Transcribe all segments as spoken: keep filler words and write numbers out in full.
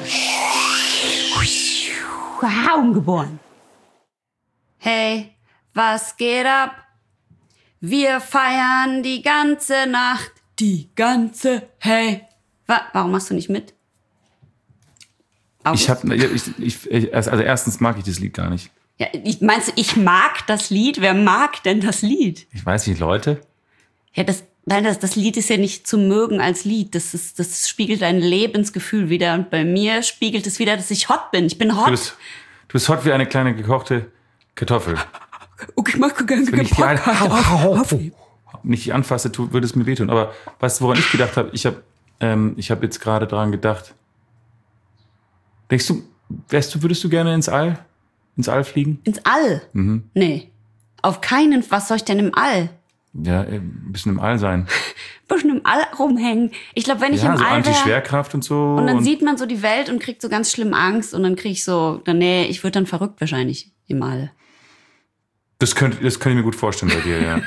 Geboren. Hey, was geht ab? Wir feiern die ganze Nacht. Die ganze, hey. Wa- Warum machst du nicht mit? August? Ich hab, ich, ich, also erstens mag ich das Lied gar nicht. Ja, ich, meinst du, ich mag das Lied? Wer mag denn das Lied? Ich weiß nicht, Leute. Ja, das, nein, das, das Lied ist ja nicht zu mögen als Lied. Das ist, das spiegelt ein Lebensgefühl wider. Und bei mir spiegelt es wieder, dass ich hot bin. Ich bin hot. Du bist, du bist hot wie eine kleine gekochte Kartoffel. Okay, ich mag gerne Wenn ich die ein, hau, hau, hau, nicht anfasse, tu, würde es mir wehtun. Aber weißt du, woran ich gedacht habe? Ich habe ähm, ich hab jetzt gerade daran gedacht. Denkst du, wärst du, würdest du gerne ins All? Ins All fliegen? Ins All? Mhm. Nee. Auf keinen. Was soll ich denn im All? Ja, ein bisschen im All sein. Ein bisschen im All rumhängen. Ich glaube, wenn ich ja, im so All wäre... Anti-Schwerkraft und so. Und dann und sieht man so die Welt und kriegt so ganz schlimm Angst. Und dann krieg ich so... Dann, nee, ich würde dann verrückt wahrscheinlich im All. Das könnte, das könnte ich mir gut vorstellen bei dir, ja.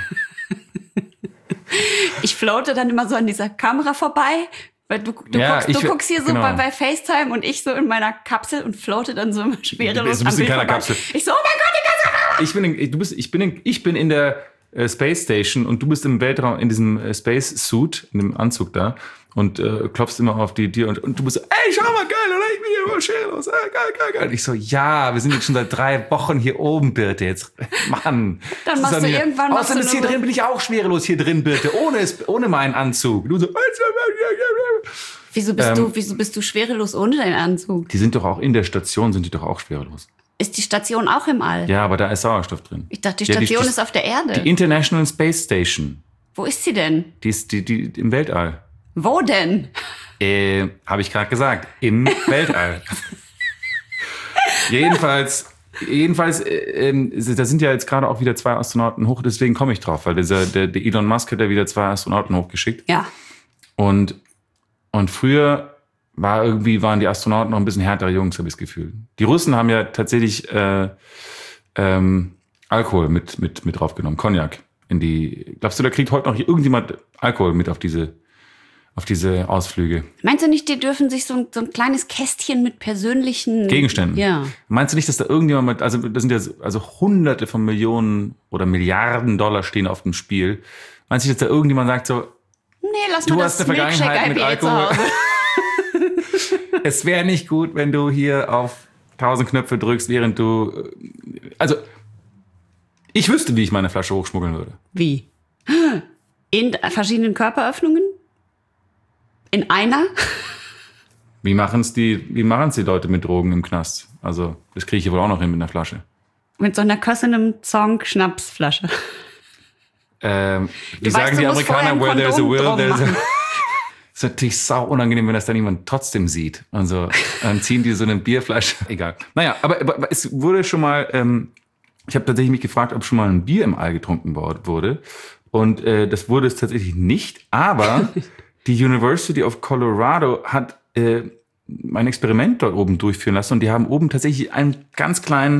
Ich floate dann immer so an dieser Kamera vorbei, weil du, du, ja, guckst, ich, du guckst hier so genau. bei, bei FaceTime und ich so in meiner Kapsel und floate dann so immer schwerelos Du bist am in Bild keiner vorbei. Kapsel. Ich so, oh mein Gott, die ganze Ich bin in, du bist, ich bin in, ich bin in der äh, Space Station und du bist im Weltraum in diesem äh, Space Suit, in dem Anzug da und äh, klopfst immer auf die Tür und, und du bist so, ey, schau mal, geil, oder? Ich bin hier immer schwerelos, ey, geil, geil, geil. Und ich so, ja, wir sind jetzt schon seit drei Wochen hier oben, Birte, jetzt, Mann. Dann machst du mir, irgendwann... machst Außerdem du ist hier nur- drin, bin ich auch schwerelos hier drin, Birte, ohne, es, ohne meinen Anzug. Du so, Wieso bist, Ähm, du, wieso bist du schwerelos ohne deinen Anzug? die sind doch auch in der Station, sind die doch auch schwerelos. Ist die Station auch im All? Ja, aber da ist Sauerstoff drin. Ich dachte, die Ja, Station die, ist auf der Erde. Die International Space Station. Wo ist sie denn? Die ist die, die, im Weltall. Wo denn? Äh, habe ich gerade gesagt. Im Weltall. jedenfalls, jedenfalls, äh, äh, da sind ja jetzt gerade auch wieder zwei Astronauten hoch, deswegen komme ich drauf, weil dieser, der, der Elon Musk hat ja wieder zwei Astronauten hochgeschickt. Ja. Und, und früher war irgendwie, waren die Astronauten noch ein bisschen härtere Jungs, habe ich das Gefühl. Die Russen haben ja tatsächlich äh, ähm, Alkohol mit, mit, mit draufgenommen, Cognac. In die, glaubst du, da kriegt heute noch irgendjemand Alkohol mit auf diese, auf diese Ausflüge? Meinst du nicht, die dürfen sich so ein, so ein kleines Kästchen mit persönlichen... Gegenständen? Ja. Meinst du nicht, dass da irgendjemand mit, also das sind ja so- also Hunderte von Millionen oder Milliarden Dollar stehen auf dem Spiel. Meinst du nicht, dass da irgendjemand sagt so, Nee, lass Du mal hast das eine Vergangenheit mit Milkshake-I P A zu Alkohol. Hause. es wäre nicht gut, wenn du hier auf tausend Knöpfe drückst, während du, äh, also ich wüsste, wie ich meine Flasche hochschmuggeln würde. Wie? In verschiedenen Körperöffnungen? In einer? Wie machen's die, wie machen's die Leute mit Drogen im Knast? Also das kriege ich hier wohl auch noch hin mit einer Flasche. Mit so einer kössenem Zong-Schnapsflasche. Ähm, wie Du sagen weißt, du die musst vorher Amerikaner, ein where there's a Kondom will, drum there's a... machen. ist natürlich sau unangenehm, wenn das dann jemand trotzdem sieht. Also dann ziehen die so eine Bierflasche. Egal. Naja, aber, aber es wurde schon mal, ähm, ich habe tatsächlich mich gefragt, ob schon mal ein Bier im All getrunken wurde. Und äh, das wurde es tatsächlich nicht. Aber die University of Colorado hat äh, ein Experiment dort oben durchführen lassen. Und die haben oben tatsächlich einen ganz kleinen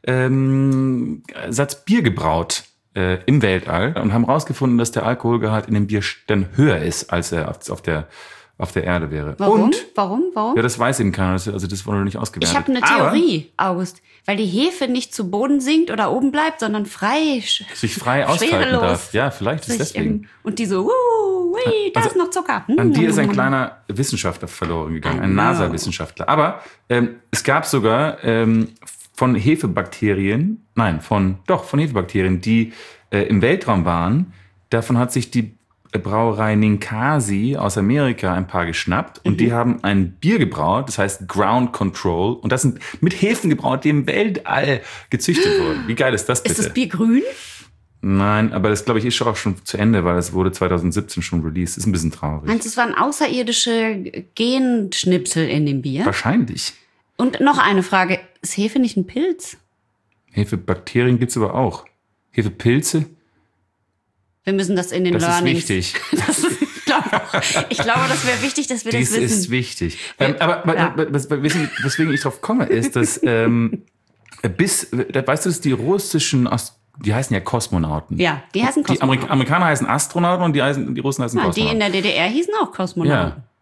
ähm, Satz Bier gebraut. Äh, im Weltall und haben rausgefunden, dass der Alkoholgehalt in dem Bier dann höher ist, als er auf, auf, der, auf der Erde wäre. Warum? Und, Warum? Warum? ja, das weiß eben keiner, das, also das wurde noch nicht ausgewertet. Ich habe eine Theorie, August. Weil die Hefe nicht zu Boden sinkt oder oben bleibt, sondern frei, sch- Aber sich frei ausfalten schwerelos darf. Ja, vielleicht ist sich deswegen. im- Und die so, wuh, ui, da Also, ist noch Zucker. Hm, An dir ist ein hm, kleiner Wissenschaftler verloren gegangen, ein I know. NASA-Wissenschaftler. Aber ähm, es gab sogar ähm, von Hefebakterien, nein, von doch von Hefebakterien, die äh, im Weltraum waren. Davon hat sich die äh, Brauerei Ninkasi aus Amerika ein paar geschnappt und Mhm. die haben ein Bier gebraut, das heißt Ground Control. Und das sind mit Hefen gebraut, die im Weltall gezüchtet wurden. Wie geil ist das bitte? Ist das Bier grün? Nein, aber das glaube ich ist schon auch schon zu Ende, weil das wurde zwanzig siebzehn schon released. Ist ein bisschen traurig. Meinst du, es waren außerirdische Genschnipsel in dem Bier? Wahrscheinlich. Und noch eine Frage. Ist Hefe nicht ein Pilz? Hefebakterien gibt's aber auch. Hefepilze, Wir müssen das in den das ist Learnings... wichtig. Das ist, ich, glaube, ich glaube, das wäre wichtig, dass wir Dies das wissen. ist wichtig. Ähm, aber aber- Ja. was- weswegen weswegen ich drauf komme, ist, dass ähm, bis, da- weißt du, dass die russischen, Ast- die heißen ja Kosmonauten. Ja, die heißen Die Kosmonauten. Amerik- Amerikaner heißen Astronauten und die, heißen, die Russen heißen Ja, die Kosmonauten. in der D D R hießen auch Kosmonauten. Ja,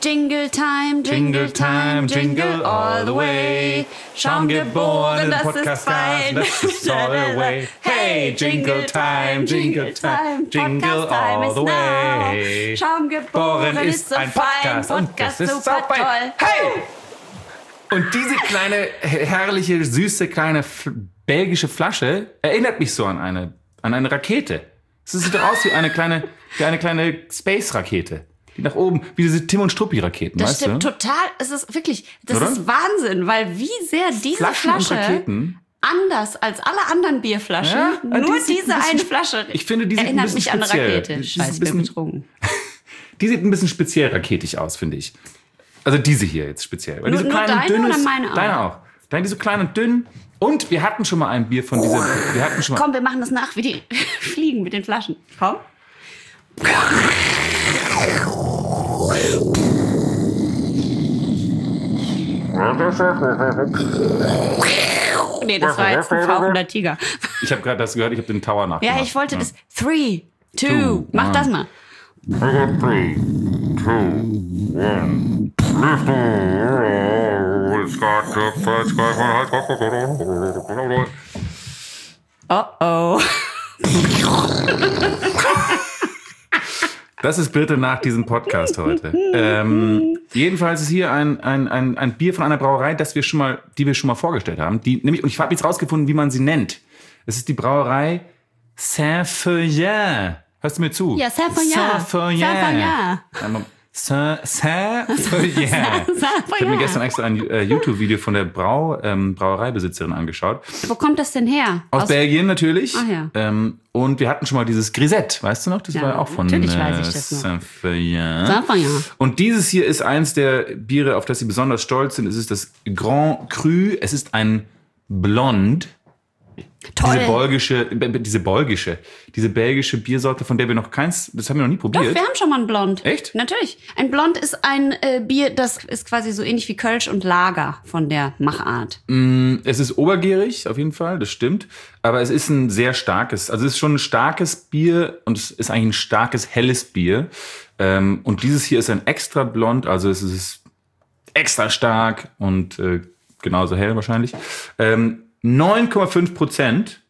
Jingle time, Jingle time, Jingle all the way. Schaum geboren, das ist fein. Let's just all the way. Hey, Jingle time, Jingle time, Jingle all the way. Schaum geboren ist so ein fein, Podcast und Podcast das ist so super fein. toll. Hey! Und diese kleine, herrliche, süße, kleine f- belgische Flasche erinnert mich so an eine, an eine Rakete. Es sieht doch aus wie eine kleine, wie eine kleine Space-Rakete. Die nach oben, wie diese Tim- und Struppi-Raketen, Das weißt stimmt du? total. Es ist wirklich, das Oder? ist Wahnsinn, weil wie sehr diese Flaschen und Flasche Raketen. anders als alle anderen Bierflaschen, Ja, nur die sieht diese ein bisschen- eine Flasche ich finde, die sieht ein erinnert bisschen mich an eine speziell. Rakete. Die ist Scheiße, ein ich bin bisschen- betrogen. Die sieht ein bisschen speziell raketig aus, finde ich. Also diese hier jetzt speziell. Weil Nur- diese nur kleinen, deine dünn oder ist- meine auch? Deine auch. Deine so klein und dünn. Und wir hatten schon mal ein Bier von dieser. Wir hatten schon mal. Komm, wir machen das nach, wie die fliegen mit den Flaschen. Komm. Nee, das war jetzt ein fauchender Tiger. Ich habe gerade das gehört, ich habe den Tower nachgemacht. Ja, ich wollte das. Three, two, Two, mach one. das mal. Three, two, one. It's got the first guy. Oh oh. Das ist bitte nach diesem Podcast heute. ähm, jedenfalls ist hier ein, ein, ein, ein Bier von einer Brauerei, das wir schon mal, die wir schon mal vorgestellt haben. Die, nämlich, und ich habe jetzt rausgefunden, wie man sie nennt. Es ist die Brauerei Saint-Feuillin. Hörst du mir zu? Ja, Saint-Feuillin. Saint-Feuillin. Saint-Feuillin. Einmal- Saint- Saint-Feuillin. Ich habe mir gestern extra ein äh, YouTube-Video von der Brau, ähm, Brauereibesitzerin angeschaut. Wo kommt das denn her? Aus, Belgien natürlich. Ach ja. Ähm, und wir hatten schon mal dieses Grisette, weißt du noch? Das Ja, war ja auch von natürlich äh, weiß ich das noch. Saint-Feuillin. Saint-Feuillin. Und dieses hier ist eins der Biere, auf das sie besonders stolz sind. Es ist das Grand Cru. Es ist ein Blond. Toll. Diese belgische, äh, diese belgische, diese belgische Biersorte, von der wir noch keins, das haben wir noch nie Doch, probiert. wir haben schon mal ein Blond. Echt? Natürlich. Ein Blond ist ein äh, Bier, das ist quasi so ähnlich wie Kölsch und Lager von der Machart. Es ist obergärig, auf jeden Fall, das stimmt. Aber es ist ein sehr starkes, also es ist schon ein starkes Bier und es ist eigentlich ein starkes, helles Bier. Ähm, und dieses hier ist ein extra blond, also es ist extra stark und äh, genauso hell wahrscheinlich. Ähm, neun Komma fünf Prozent.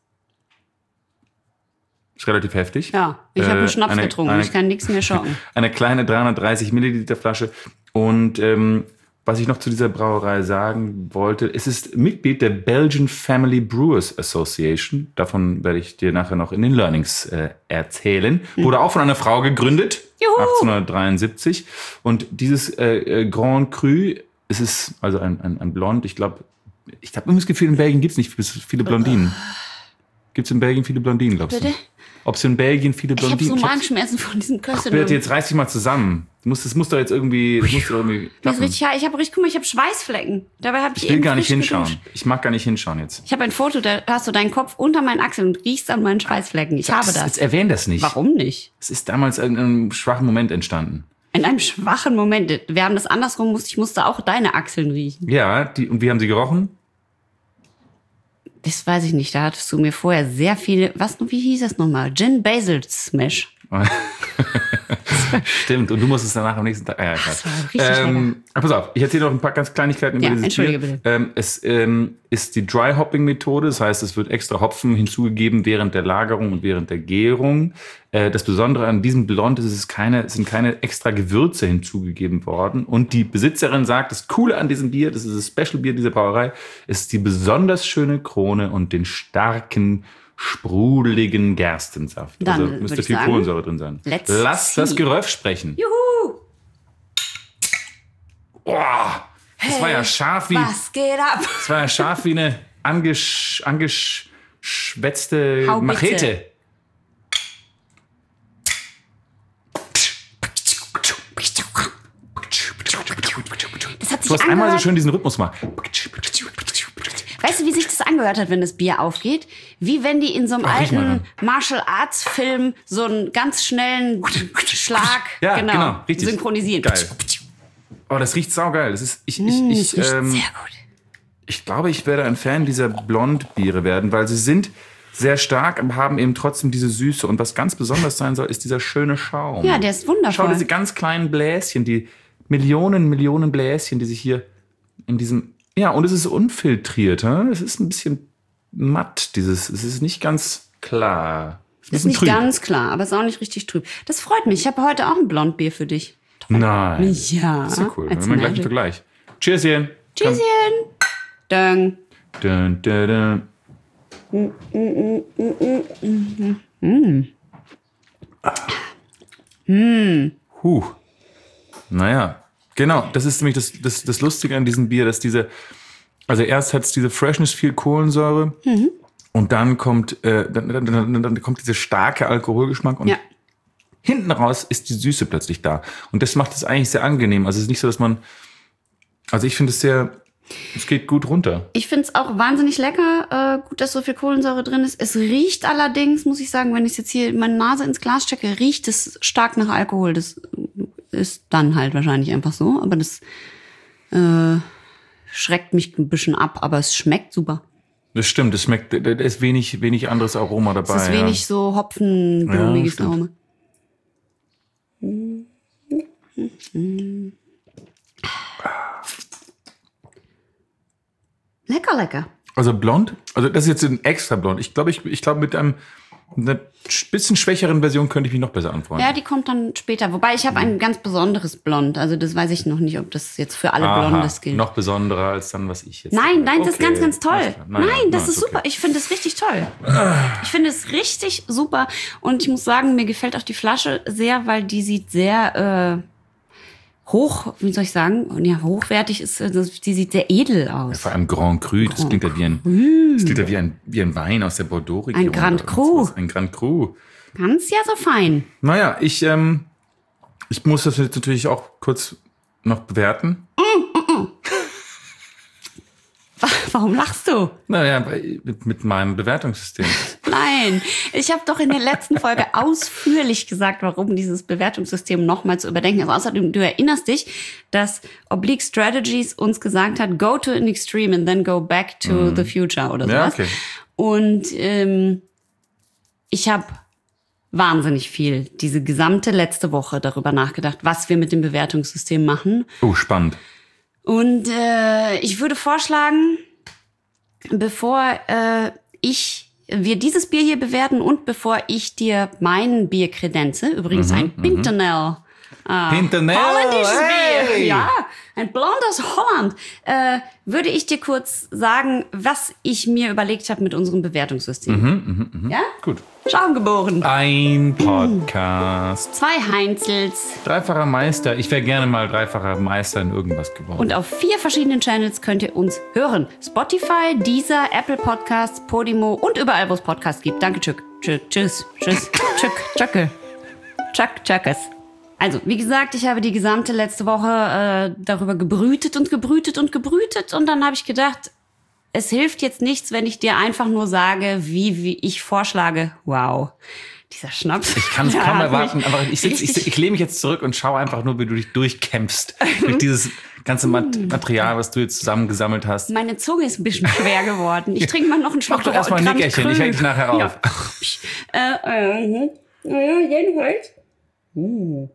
Ist relativ heftig. Ja, ich habe Äh, einen Schnaps eine- getrunken. eine- ich kann nichts mehr schocken. Eine kleine dreihundertdreißig Milliliter Flasche. Und ähm, was ich noch zu dieser Brauerei sagen wollte, es ist Mitglied der Belgian Family Brewers Association. Davon werde ich dir nachher noch in den Learnings äh, erzählen. Wurde auch von einer Frau gegründet, Juhu. achtzehnhundertdreiundsiebzig. Und dieses äh, äh, Grand Cru, es ist also ein, ein, ein Blond, ich glaube, ich habe immer das Gefühl, in Belgien gibt es nicht viele Blondinen. Gibt es in Belgien viele Blondinen, glaubst Bitte? du? Ob es in Belgien viele Ich habe Blondinen so Magenschmerzen von diesem Köstchen. Bitte, jetzt reiß dich mal zusammen. Du musst, das muss doch jetzt irgendwie, das muss doch irgendwie Mir ist klappen. richtig, ja, ich habe richtig, guck mal, ich habe Schweißflecken. Dabei habe ich, Ich will eben gar nicht frisch hinschauen. geduscht. Ich mag gar nicht hinschauen jetzt. Ich habe ein Foto, da hast du deinen Kopf unter meinen Achseln und riechst an meinen Schweißflecken. Ich habe Jetzt das. erwähn das nicht. Warum nicht? Es ist damals in einem schwachen Moment entstanden. In einem schwachen Moment. Wir haben das andersrum, musste, ich musste auch deine Achseln riechen. Ja, die, und wie haben sie gerochen? Das weiß ich nicht. Da hattest du mir vorher sehr viele, was, wie hieß das nochmal? Gin Basil Smash. Stimmt, und du musst es danach am nächsten Tag. Ah, ja, das klar. war richtig ähm, pass auf, ich erzähle noch ein paar ganz Kleinigkeiten über Ja, dieses entschuldige Bier. bitte. Ähm, es ähm, ist die Dry Hopping Methode, das heißt, es wird extra Hopfen hinzugegeben während der Lagerung und während der Gärung. Äh, das Besondere an diesem Blond ist, es ist keine, es sind keine extra Gewürze hinzugegeben worden. Und die Besitzerin sagt, das Coole an diesem Bier, das ist das Special Bier dieser Brauerei, ist die besonders schöne Krone und den starken, sprudeligen Gerstensaft. Dann also würde müsste ich viel sagen, Kohlensäure drin sein. let's Lass see. das Geröff sprechen. Juhu! Oh, das war ja scharf wie, Was geht ab? das war ja scharf wie eine angesch, angeschwätzte Haubitze. Machete. Das hat sich Du hast einmal so angehört. schön diesen Rhythmus mal. Weißt du, wie sich das angehört hat, wenn das Bier aufgeht? Wie wenn die in so einem Ach, riech mal alten ran. Martial Arts Film so einen ganz schnellen Schlag Ja, genau, genau, richtig. synchronisieren. Geil. Oh, das riecht saugeil. Das ist, ich, ich, Mm, ich, das riecht ähm, sehr gut. ich glaube, ich werde ein Fan dieser Blondbiere werden, weil sie sind sehr stark, aber haben eben trotzdem diese Süße. Und was ganz besonders sein soll, ist dieser schöne Schaum. Ja, der ist wundervoll. Schau, diese ganz kleinen Bläschen, die Millionen, Millionen Bläschen, die sich hier in diesem, ja, und es ist unfiltriert, hm? Es ist ein bisschen matt, dieses, es ist nicht ganz klar. Es Ist nicht trüb. Ganz klar, aber ist auch nicht richtig trüb. Das freut mich. Ich habe heute auch ein Blondbier für dich. Toll. Nein. Ja. Das ist ja cool. Wir haben gleich einen Vergleich. Cheerschen. Cheerschen. Dön. Dun, dun, dun. Mm, mm, mm, mm, mm. Mm. Huh. Naja, genau. Das ist nämlich das, das, das Lustige an diesem Bier, dass diese, also erst hat es diese Freshness, viel Kohlensäure. Mhm. Und dann kommt, äh, dann, dann, dann, dann kommt dieser starke Alkoholgeschmack und ja. hinten raus ist die Süße plötzlich da. Und das macht es eigentlich sehr angenehm. Also es ist nicht so, dass man, also ich finde es sehr, es geht gut runter. Ich finde es auch wahnsinnig lecker, äh, gut, dass so viel Kohlensäure drin ist. Es riecht allerdings, muss ich sagen, wenn ich jetzt hier meine Nase ins Glas stecke, riecht es stark nach Alkohol. Das ist dann halt wahrscheinlich einfach so, aber das äh, schreckt mich ein bisschen ab, aber es schmeckt super. Das stimmt, es schmeckt, da ist wenig, wenig anderes Aroma dabei. Es ist ja. wenig so hopfenblumiges ja, Aroma. Lecker, lecker. Also blond, also das ist jetzt ein extra blond. Ich glaube, ich, ich glaube mit einem einer bisschen schwächeren Version könnte ich mich noch besser anfreunden. Ja, die kommt dann später. Wobei ich habe ein ganz besonderes Blond. Also das weiß ich noch nicht, ob das jetzt für alle Aha, Blondes gilt. Noch besonderer als dann, was ich jetzt Nein, nein, das okay. ist ganz, ganz toll. Naja, nein, das na, ist okay. super. Ich finde es richtig toll. Ich finde es richtig super. Und ich muss sagen, mir gefällt auch die Flasche sehr, weil die sieht sehr äh, hoch, wie soll ich sagen, ja, hochwertig ist, die sieht sehr edel aus. Ja, vor allem Grand Cru, das Grand klingt ja wie ein, Cru. das klingt ja wie ein, wie ein Wein aus der Bordeaux-Region. Ein Grand Cru. Ein Grand Cru. Ganz ja so fein. Naja, ich, ähm, ich muss das jetzt natürlich auch kurz noch bewerten. Warum lachst du? Naja, mit, mit meinem Bewertungssystem. Nein, ich habe doch in der letzten Folge ausführlich gesagt, warum dieses Bewertungssystem nochmal zu überdenken ist. Außerdem, du erinnerst dich, dass Oblique Strategies uns gesagt hat, go to an extreme and then go back to mm. the future oder sowas. Ja, okay. Und ähm, ich habe wahnsinnig viel diese gesamte letzte Woche darüber nachgedacht, was wir mit dem Bewertungssystem machen. Oh, spannend. Und äh, ich würde vorschlagen, bevor äh, ich wir dieses Bier hier bewerten und bevor ich dir mein Bier kredenze, übrigens mhm, ein Pimpernel, äh, Pimpernel, holländisches hey. Bier, ja, ein Blond aus Holland, äh, würde ich dir kurz sagen, was ich mir überlegt habe mit unserem Bewertungssystem. Mhm, mh, mh. Ja? Gut. Schaumgeboren. Ein Podcast. Zwei Heinzels. Dreifacher Meister. Ich wäre gerne mal dreifacher Meister in irgendwas geworden. Und auf vier verschiedenen Channels könnt ihr uns hören. Spotify, Deezer, Apple Podcasts, Podimo und überall, wo es Podcasts gibt. Danke, Tschück. Tschüss. Tschüss. Tschüss. Tschück. Tschöcke. Tschak, Tschöckes. Also, wie gesagt, ich habe die gesamte letzte Woche äh, darüber gebrütet und gebrütet und gebrütet. Und dann habe ich gedacht, es hilft jetzt nichts, wenn ich dir einfach nur sage, wie, wie ich vorschlage. Wow, dieser Schnaps. Ich kann es kaum erwarten, aber ich, sitz, ich, ich lehne mich jetzt zurück und schaue einfach nur, wie du dich durchkämpfst. durch dieses ganze Material, was du jetzt zusammengesammelt hast. Meine Zunge ist ein bisschen schwer geworden. Ich trinke mal noch einen Schluck. Mach doch erstmal ein Nickerchen, ich halte dich nachher auf. Ja. äh, äh, äh, jedenfalls. Uh.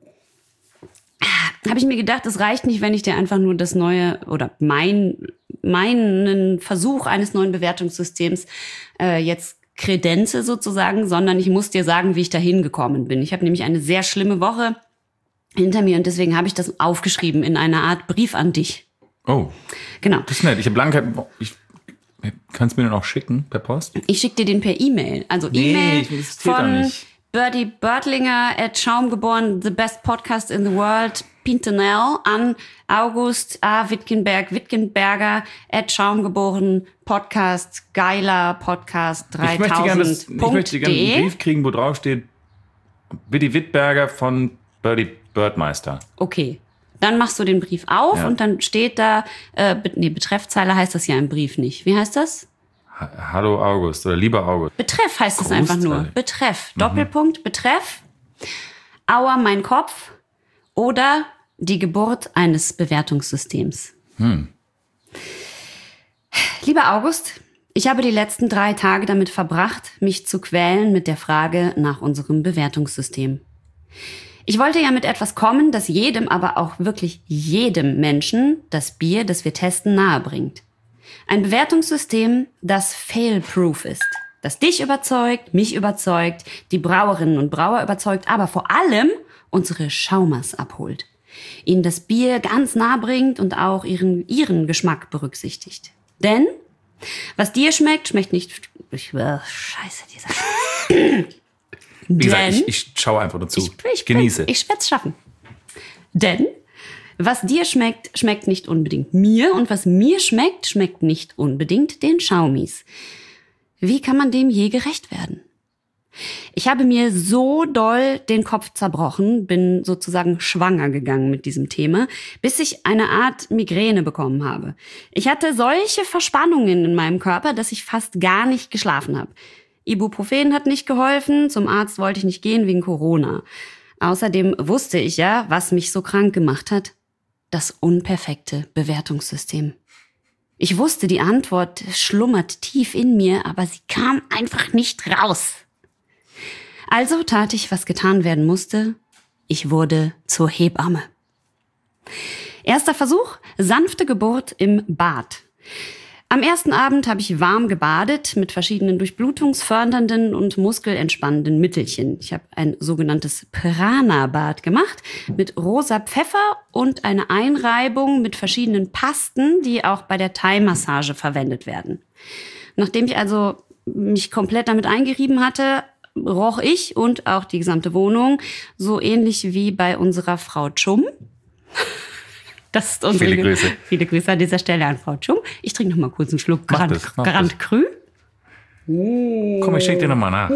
Habe ich mir gedacht, es reicht nicht, wenn ich dir einfach nur das neue oder mein, meinen Versuch eines neuen Bewertungssystems äh, jetzt kredenze sozusagen, sondern ich muss dir sagen, wie ich dahin gekommen bin. Ich habe nämlich eine sehr schlimme Woche hinter mir und deswegen habe ich das aufgeschrieben in einer Art Brief an dich. Oh, genau. Das ist nett. Ich habe lange, ich kannst du mir den auch schicken per Post? Ich schicke dir den per E-Mail. Also nee, E-Mail ich von von nicht. Birdie Birdlinger at Schaumgeboren, the best podcast in the world, Pintenel, an August A. Wittgenberg, Wittgenberger at Schaumgeboren, Podcast, geiler Podcast Ich möchte gerne das, ich möchte gerne einen Brief kriegen, wo drauf steht, Willi Wittberger von Birdie Birdmeister. Okay. Dann machst du den Brief auf Ja. und dann steht da, äh, be- nee, Betreffzeile heißt das ja im Brief nicht. Wie heißt das? Ha- Hallo August oder lieber August. Betreff heißt es einfach nur. Großteil. Betreff. Doppelpunkt, Betreff. Aua, mein Kopf. Oder die Geburt eines Bewertungssystems. Hm. Lieber August, ich habe die letzten drei Tage damit verbracht, mich zu quälen mit der Frage nach unserem Bewertungssystem. Ich wollte ja mit etwas kommen, das jedem, aber auch wirklich jedem Menschen das Bier, das wir testen, nahebringt. Ein Bewertungssystem, das fail-proof ist. Das dich überzeugt, mich überzeugt, die Brauerinnen und Brauer überzeugt, aber vor allem unsere Schaumers abholt. Ihnen das Bier ganz nah bringt und auch ihren, ihren Geschmack berücksichtigt. Denn was dir schmeckt, schmeckt nicht... Ich, äh, scheiße, dieser... Wie gesagt, ich, ich schaue einfach nur zu. Ich, ich, Genieße. Ich werde es schaffen. Denn was dir schmeckt, schmeckt nicht unbedingt mir. Und was mir schmeckt, schmeckt nicht unbedingt den Schaumis. Wie kann man dem je gerecht werden? Ich habe mir so doll den Kopf zerbrochen, bin sozusagen schwanger gegangen mit diesem Thema, bis ich eine Art Migräne bekommen habe. Ich hatte solche Verspannungen in meinem Körper, dass ich fast gar nicht geschlafen habe. Ibuprofen hat nicht geholfen, zum Arzt wollte ich nicht gehen wegen Corona. Außerdem wusste ich ja, was mich so krank gemacht hat. Das unperfekte Bewertungssystem. Ich wusste, die Antwort schlummert tief in mir, aber sie kam einfach nicht raus. Also tat ich, was getan werden musste. Ich wurde zur Hebamme. Erster Versuch, sanfte Geburt im Bad. Am ersten Abend habe ich warm gebadet mit verschiedenen durchblutungsfördernden und muskelentspannenden Mittelchen. Ich habe ein sogenanntes Prana-Bad gemacht mit rosa Pfeffer und eine Einreibung mit verschiedenen Pasten, die auch bei der Thai-Massage verwendet werden. Nachdem ich also mich komplett damit eingerieben hatte, roch ich und auch die gesamte Wohnung so ähnlich wie bei unserer Frau Chum. Das ist unsere Viele Grüße. Viele Grüße an dieser Stelle an Frau Chum. Ich trinke noch mal kurz einen Schluck Mach Grand, das, mach Grand das. Cru. Komm, ich schenke dir nochmal nach.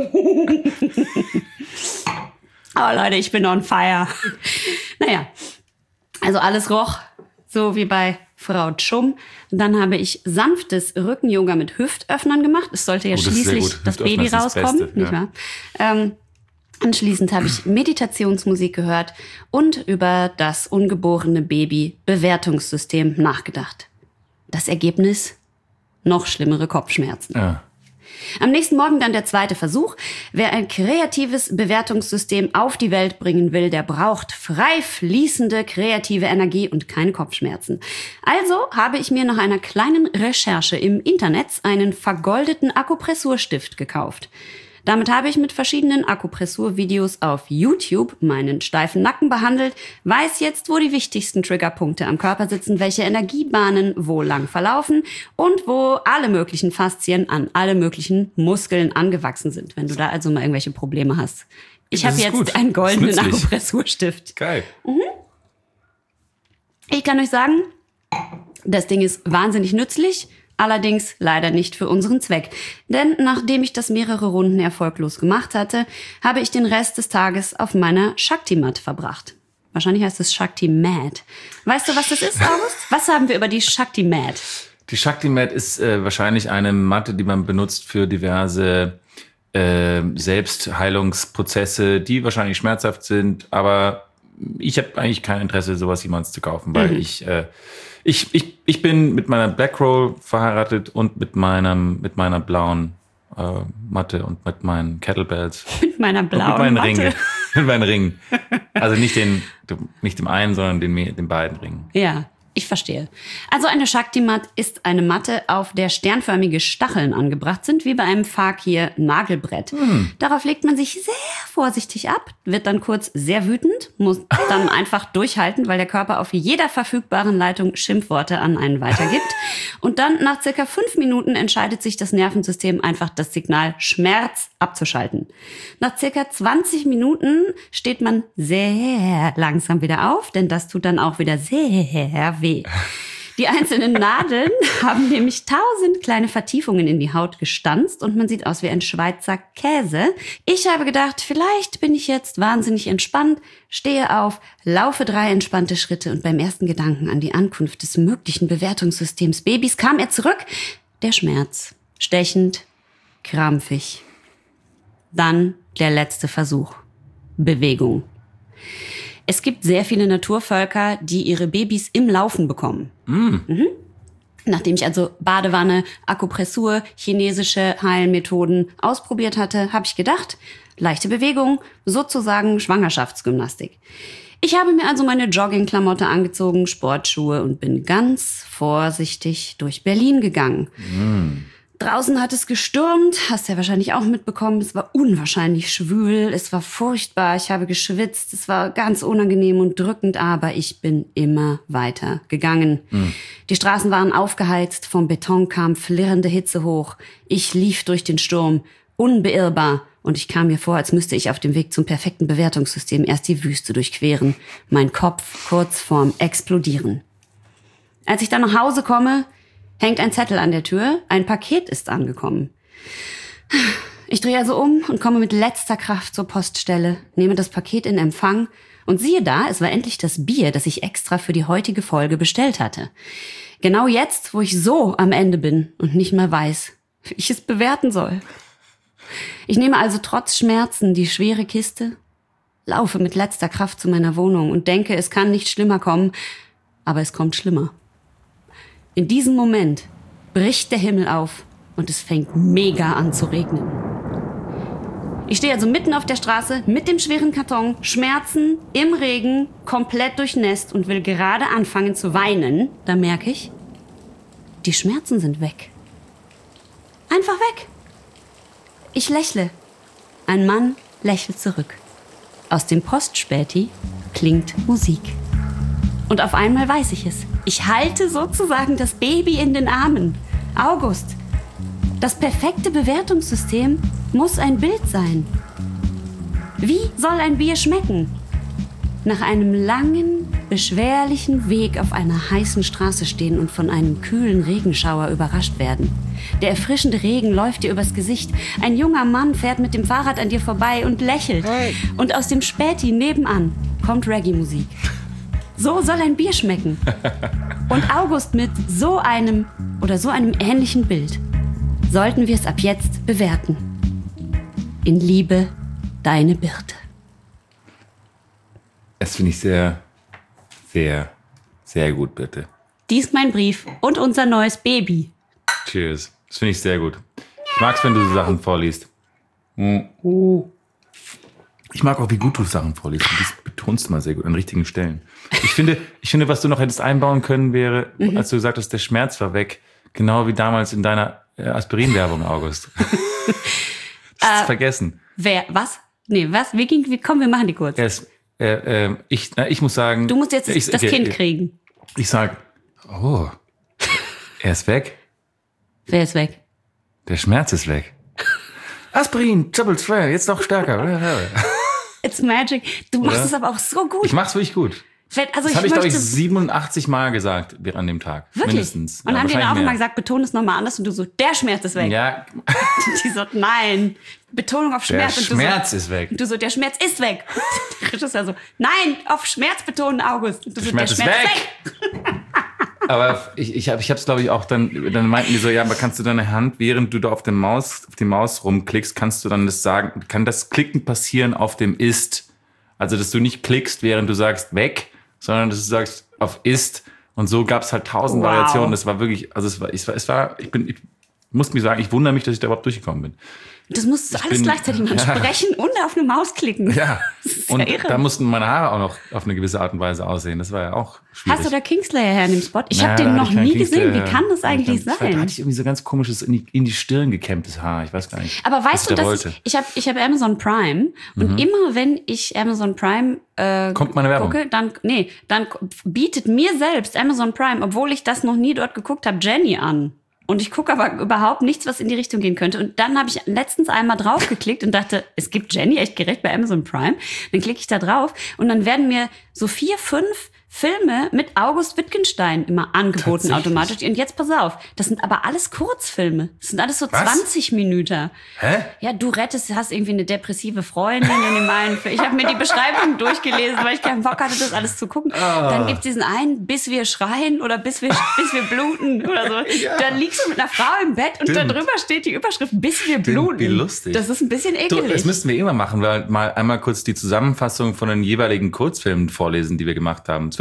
Oh Leute, ich bin on fire. Naja, also alles roch so wie bei Frau Chum. Dann habe ich sanftes Rücken-Yoga mit Hüftöffnern gemacht. Es sollte ja Oh, das ist sehr schließlich gut. das Hüftöffner Baby ist das rauskommen, Beste, nicht ja. wahr? Ähm, Anschließend habe ich Meditationsmusik gehört und über das ungeborene Baby-Bewertungssystem nachgedacht. Das Ergebnis? Noch schlimmere Kopfschmerzen. Ja. Am nächsten Morgen dann der zweite Versuch. Wer ein kreatives Bewertungssystem auf die Welt bringen will, der braucht frei fließende kreative Energie und keine Kopfschmerzen. Also habe ich mir nach einer kleinen Recherche im Internet einen vergoldeten Akupressurstift gekauft. Damit habe ich mit verschiedenen Akupressurvideos auf YouTube meinen steifen Nacken behandelt, weiß jetzt, wo die wichtigsten Triggerpunkte am Körper sitzen, welche Energiebahnen wo lang verlaufen und wo alle möglichen Faszien an alle möglichen Muskeln angewachsen sind, wenn du da also mal irgendwelche Probleme hast. Ich Das habe ist jetzt gut. einen goldenen Das ist nützlich. Akupressurstift. Geil. Ich kann euch sagen, das Ding ist wahnsinnig nützlich. Allerdings leider nicht für unseren Zweck. Denn nachdem ich das mehrere Runden erfolglos gemacht hatte, habe ich den Rest des Tages auf meiner Shakti-Mat verbracht. Wahrscheinlich heißt es Shakti-Mat. Weißt du, was das ist, August? Was haben wir über die Shakti-Mat? Die Shakti-Mat ist äh, wahrscheinlich eine Matte, die man benutzt für diverse äh, Selbstheilungsprozesse, die wahrscheinlich schmerzhaft sind. Aber ich habe eigentlich kein Interesse, sowas jemals zu kaufen, weil Mhm. ich... Äh, Ich, ich, ich bin mit meiner Blackroll verheiratet und mit meinem mit meiner blauen äh, Matte und mit meinen Kettlebells. Mit meiner Und blauen mit meinen Matte. Ringen. Mit meinen Ringen. Also nicht den, nicht dem einen, sondern den, den beiden Ringen. Ja, ich verstehe. Also eine Shakti-Mat ist eine Matte, auf der sternförmige Stacheln angebracht sind, wie bei einem Fakir-Nagelbrett. Hm. Darauf legt man sich sehr vorsichtig ab, wird dann kurz sehr wütend, muss dann einfach durchhalten, weil der Körper auf jeder verfügbaren Leitung Schimpfworte an einen weitergibt. Und dann nach circa fünf Minuten entscheidet sich das Nervensystem einfach, das Signal Schmerz abzuschalten. Nach circa zwanzig Minuten steht man sehr langsam wieder auf, denn das tut dann auch wieder sehr weh. Die einzelnen Nadeln haben nämlich tausend kleine Vertiefungen in die Haut gestanzt und man sieht aus wie ein Schweizer Käse. Ich habe gedacht, vielleicht bin ich jetzt wahnsinnig entspannt, stehe auf, laufe drei entspannte Schritte und beim ersten Gedanken an die Ankunft des möglichen Bewertungssystems Babys kam er zurück. Der Schmerz. Stechend, krampfig. Dann der letzte Versuch. Bewegung. Es gibt sehr viele Naturvölker, die ihre Babys im Laufen bekommen. Mm. Mhm. Nachdem ich also Badewanne, Akupressur, chinesische Heilmethoden ausprobiert hatte, habe ich gedacht, Leichte Bewegung, sozusagen Schwangerschaftsgymnastik. Ich habe mir also meine Joggingklamotte angezogen, Sportschuhe und bin ganz vorsichtig durch Berlin gegangen. Mm. Draußen hat es gestürmt, hast ja wahrscheinlich auch mitbekommen. Es war unwahrscheinlich schwül, es war furchtbar, ich habe geschwitzt, es war ganz unangenehm und drückend, aber ich bin immer weiter gegangen. Mm. Die Straßen waren aufgeheizt, vom Beton kam flirrende Hitze hoch. Ich lief durch den Sturm, unbeirrbar. Und ich kam mir vor, als müsste ich auf dem Weg zum perfekten Bewertungssystem erst die Wüste durchqueren. Mein Kopf kurz vorm Explodieren. Als ich dann nach Hause komme, hängt ein Zettel an der Tür. Ein Paket ist angekommen. Ich drehe also um und komme mit letzter Kraft zur Poststelle, nehme das Paket in Empfang und siehe da, es war endlich das Bier, das ich extra für die heutige Folge bestellt hatte. Genau jetzt, wo ich so am Ende bin und nicht mehr weiß, wie ich es bewerten soll. Ich nehme also trotz Schmerzen die schwere Kiste, laufe mit letzter Kraft zu meiner Wohnung und denke, es kann nicht schlimmer kommen, aber es kommt schlimmer. In diesem Moment bricht der Himmel auf und es fängt mega an zu regnen. Ich stehe also mitten auf der Straße mit dem schweren Karton, Schmerzen, im Regen, komplett durchnässt und will gerade anfangen zu weinen. Da merke ich, die Schmerzen sind weg. Einfach weg. Ich lächle. Ein Mann lächelt zurück. Aus dem Postspäti klingt Musik. Und auf einmal weiß ich es. Ich halte sozusagen das Baby in den Armen. August. Das perfekte Bewertungssystem muss ein Bild sein. Wie soll ein Bier schmecken? Nach einem langen, beschwerlichen Weg auf einer heißen Straße stehen und von einem kühlen Regenschauer überrascht werden. Der erfrischende Regen läuft dir übers Gesicht. Ein junger Mann fährt mit dem Fahrrad an dir vorbei und lächelt. Hey. Und aus dem Späti nebenan kommt Reggae-Musik. So soll ein Bier schmecken. Und August mit so einem oder so einem ähnlichen Bild sollten wir es ab jetzt bewerten. In Liebe, deine Birte. Das finde ich sehr, sehr, sehr gut, bitte. Dies mein Brief und unser neues Baby. Cheers. Das finde ich sehr gut. Ich mag es, wenn du so Sachen vorliest. Ich mag auch, wie gut du Sachen vorliest. Das betonst du mal sehr gut an richtigen Stellen. Ich finde, ich finde, was du noch hättest einbauen können, wäre, mhm. als du gesagt hast, der Schmerz war weg. Genau wie damals in deiner Aspirin-Werbung, August. Das ist äh, vergessen. Wer? Was? Nee, was? Wie ging, wie, komm, wir machen die kurz. Er ist, äh, äh, ich, na, ich muss sagen... Du musst jetzt ich, das okay, Kind kriegen. Ich, ich sag, oh, er ist weg. Wer ist weg? Der Schmerz ist weg. Aspirin, Double Trail, jetzt noch stärker. It's magic. Du machst Oder? Es aber auch so gut. Ich mach's wirklich gut. Also das ich habe ich, glaube ich, möchte... siebenundachtzig Mal gesagt an dem Tag. Wirklich? Mindestens. Und ja, haben die dann auch mehr. immer gesagt, betone es nochmal anders und du so, der Schmerz ist weg. Ja. Die so, nein, Betonung auf Schmerz. Der und du Schmerz so, ist weg. Und du so, der Schmerz ist weg. Der Regisseur so, nein, auf Schmerz betonen, August. Und du der, so, Schmerz der Schmerz ist weg. weg. Aber ich, ich habe ich hab's, glaube ich, auch dann, dann meinten die so, ja, aber kannst du deine Hand, während du da auf, dem Maus, auf die Maus rumklickst, kannst du dann das sagen, kann das Klicken passieren auf dem Ist? Also, dass du nicht klickst, während du sagst, weg, sondern dass du sagst, auf Ist. Und so gab es halt tausend wow. Variationen. Das war wirklich, also es war, es war, es war ich bin, ich muss mich sagen, ich wundere mich, dass ich da überhaupt durchgekommen bin. Das musst du ich alles bin, gleichzeitig machen, ja. sprechen und auf eine Maus klicken. Ja, und ja irre. Da mussten meine Haare auch noch auf eine gewisse Art und Weise aussehen. Das war ja auch schwierig. Hast du da Kingslayer her in dem Spot? Ich naja, habe den noch nie Kingslayer. gesehen. Wie kann das eigentlich dann, sein? Da hatte ich irgendwie so ganz komisches, in die, in die Stirn gekämmtes Haar. Ich weiß gar nicht. Aber weißt du, dass ich, ich habe ich hab Amazon Prime und mhm. immer wenn ich Amazon Prime äh, kommt meine Werbung. gucke, dann, nee, dann bietet mir selbst Amazon Prime, obwohl ich das noch nie dort geguckt habe, Jenny an. Und ich gucke aber überhaupt nichts, was in die Richtung gehen könnte. Und dann habe ich letztens einmal draufgeklickt und dachte, es gibt Jenny echt gerecht bei Amazon Prime. Dann klicke ich da drauf und dann werden mir so vier, fünf Filme mit August Wittgenstein immer angeboten automatisch. Und jetzt pass auf, das sind aber alles Kurzfilme. Das sind alles so was? zwanzig Minuten. Hä? Ja, du rettest, hast irgendwie eine depressive Freundin in dem einen Film. Ich habe mir die Beschreibung durchgelesen, weil ich keinen Bock hatte, das alles zu gucken. Oh. Dann gibt's diesen einen, bis wir schreien oder bis wir, bis wir bluten oder so. Ja. Dann liegst du mit einer Frau im Bett und Stimmt. da drüber steht die Überschrift, bis wir bluten. Wie lustig. Das ist ein bisschen ekelig. Du, das müssten wir immer machen, weil mal einmal kurz die Zusammenfassung von den jeweiligen Kurzfilmen vorlesen, die wir gemacht haben. Das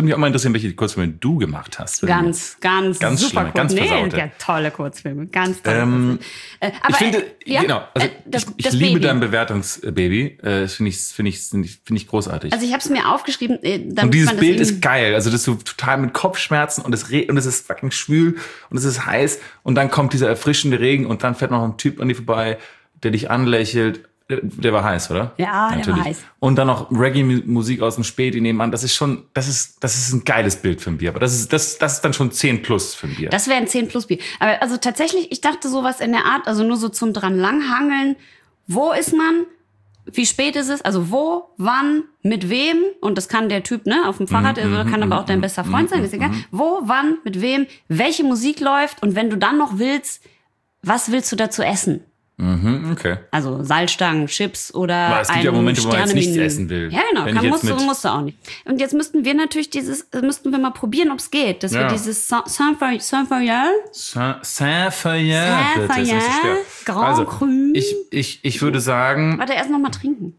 würde mich auch mal interessieren, welche Kurzfilme du gemacht hast. Ganz, ganz, Ganz super schlimme, kurz. ganz nee, versaute. ja, tolle Kurzfilme, ganz tolle Ähm, Kurzfilme. Äh, aber, ich finde, äh, ja, genau, also äh, das, ich, ich das liebe Baby. dein Bewertungsbaby. Äh, Das finde ich, finde ich, finde ich, finde ich großartig. Also ich habe es mir aufgeschrieben, äh, damit Und dieses man das Bild eben- ist geil. Also das ist so total mit Kopfschmerzen und es re- und es ist fucking schwül und es ist heiß und dann kommt dieser erfrischende Regen und dann fährt noch ein Typ an dir vorbei, der dich anlächelt. Der- Der war heiß, oder? Ja, der Natürlich. war heiß. Und dann noch Reggae-Musik aus dem Späti nebenan. Das ist schon, das ist, das ist ein geiles Bild für ein Bier. Aber das ist, das, das ist dann schon zehn plus für ein Bier. Das wäre ein zehn plus Bier. Aber also tatsächlich, ich dachte sowas in der Art, also nur so zum dran langhangeln. Wo ist man? Wie spät ist es? Also wo, wann, mit wem? Und das kann der Typ, ne, auf dem Fahrrad, also kann aber auch dein bester Freund sein, ist egal. Wo, wann, mit wem? Welche Musik läuft? Und wenn du dann noch willst, was willst du dazu essen? Mhm, okay. Also Salzstangen, Chips oder Aber es gibt ein ja Momente, wo man jetzt Sternemenü. nichts essen will. Ja, genau. Wenn Kann, ich musst, jetzt du, mit- musst du auch nicht. Und jetzt müssten wir natürlich dieses, müssten wir mal probieren, ob es geht. Dass wir Ja. dieses Saint- Saint-Feuillard, Saint- Saint-Feuillard. bitte, das ist nicht so schwer. Grand Also, Cru. ich, ich, ich würde sagen, Warte, erst noch mal trinken.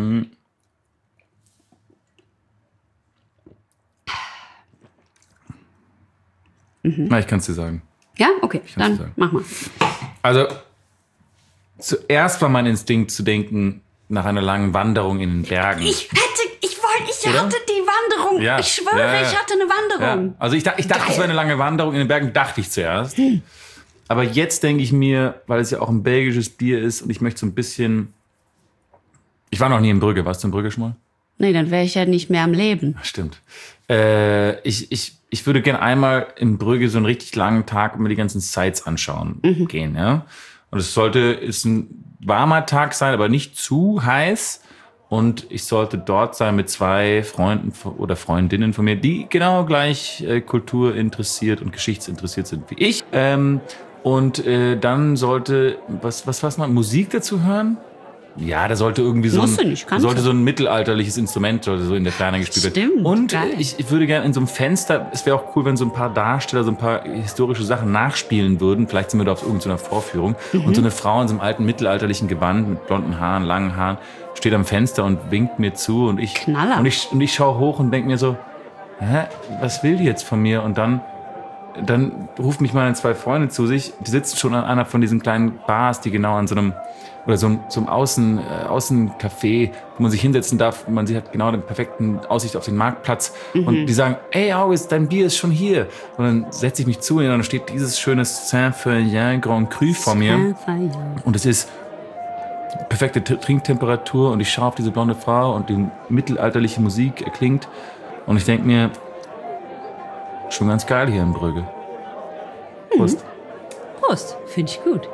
na, ich kann es dir sagen. Ja, okay, kann's dann sagen. mach mal. Also, zuerst war mein Instinkt zu denken, nach einer langen Wanderung in den Bergen. Ich hätte, ich wollte, ich Oder? hatte die Wanderung. Ja, Ich schwöre, ja, ja. ich hatte eine Wanderung. Ja. Also ich, dach- ich dachte, es wäre eine lange Wanderung in den Bergen, dachte ich zuerst. Aber jetzt denke ich mir, weil es ja auch ein belgisches Bier ist und ich möchte so ein bisschen... Ich war noch nie in Brügge. Warst du in Brügge schon mal? Nee, dann wäre ich ja nicht mehr am Leben. Stimmt. Äh, ich, ich, ich würde gerne einmal in Brügge so einen richtig langen Tag und mir die ganzen Sites anschauen gehen. Ja? Und es sollte ist ein warmer Tag sein, aber nicht zu heiß. Und ich sollte dort sein mit zwei Freunden oder Freundinnen von mir, die genau gleich äh, Kultur interessiert und geschichtsinteressiert sind wie ich. Ähm, und äh, dann sollte, was, was war's noch, Musik dazu hören? Ja, da sollte irgendwie so Musst du ein, nicht, kannst sollte du. so ein mittelalterliches Instrument sollte so in der Ferne gespielt werden. Stimmt, Und geil. ich, ich würde gerne in so einem Fenster, es wäre auch cool, wenn so ein paar Darsteller so ein paar historische Sachen nachspielen würden. Vielleicht sind wir da auf irgendeiner Vorführung. Mhm. Und so eine Frau in so einem alten mittelalterlichen Gewand mit blonden Haaren, langen Haaren, steht am Fenster und winkt mir zu. Und ich, Knaller. und ich, und ich schaue hoch und denke mir so, hä, was will die jetzt von mir? Und dann, dann ruft mich meine zwei Freunde zu sich. Die sitzen schon an einer von diesen kleinen Bars, die genau an so einem oder so, einem- so einem Außen, äh, Außencafé, wo man sich hinsetzen darf. Man sieht hat genau den perfekten Aussicht auf den Marktplatz. Und die sagen, ey August, dein Bier ist schon hier. Und dann setze ich mich zu ihnen und dann steht dieses schöne Saint-Feuillard Grand Cru vor mir. Und es ist perfekte T- Trinktemperatur und ich schaue auf diese blonde Frau und die mittelalterliche Musik erklingt. Und ich denke mir, schon ganz geil hier in Brügge. Prost. Prost, finde ich gut.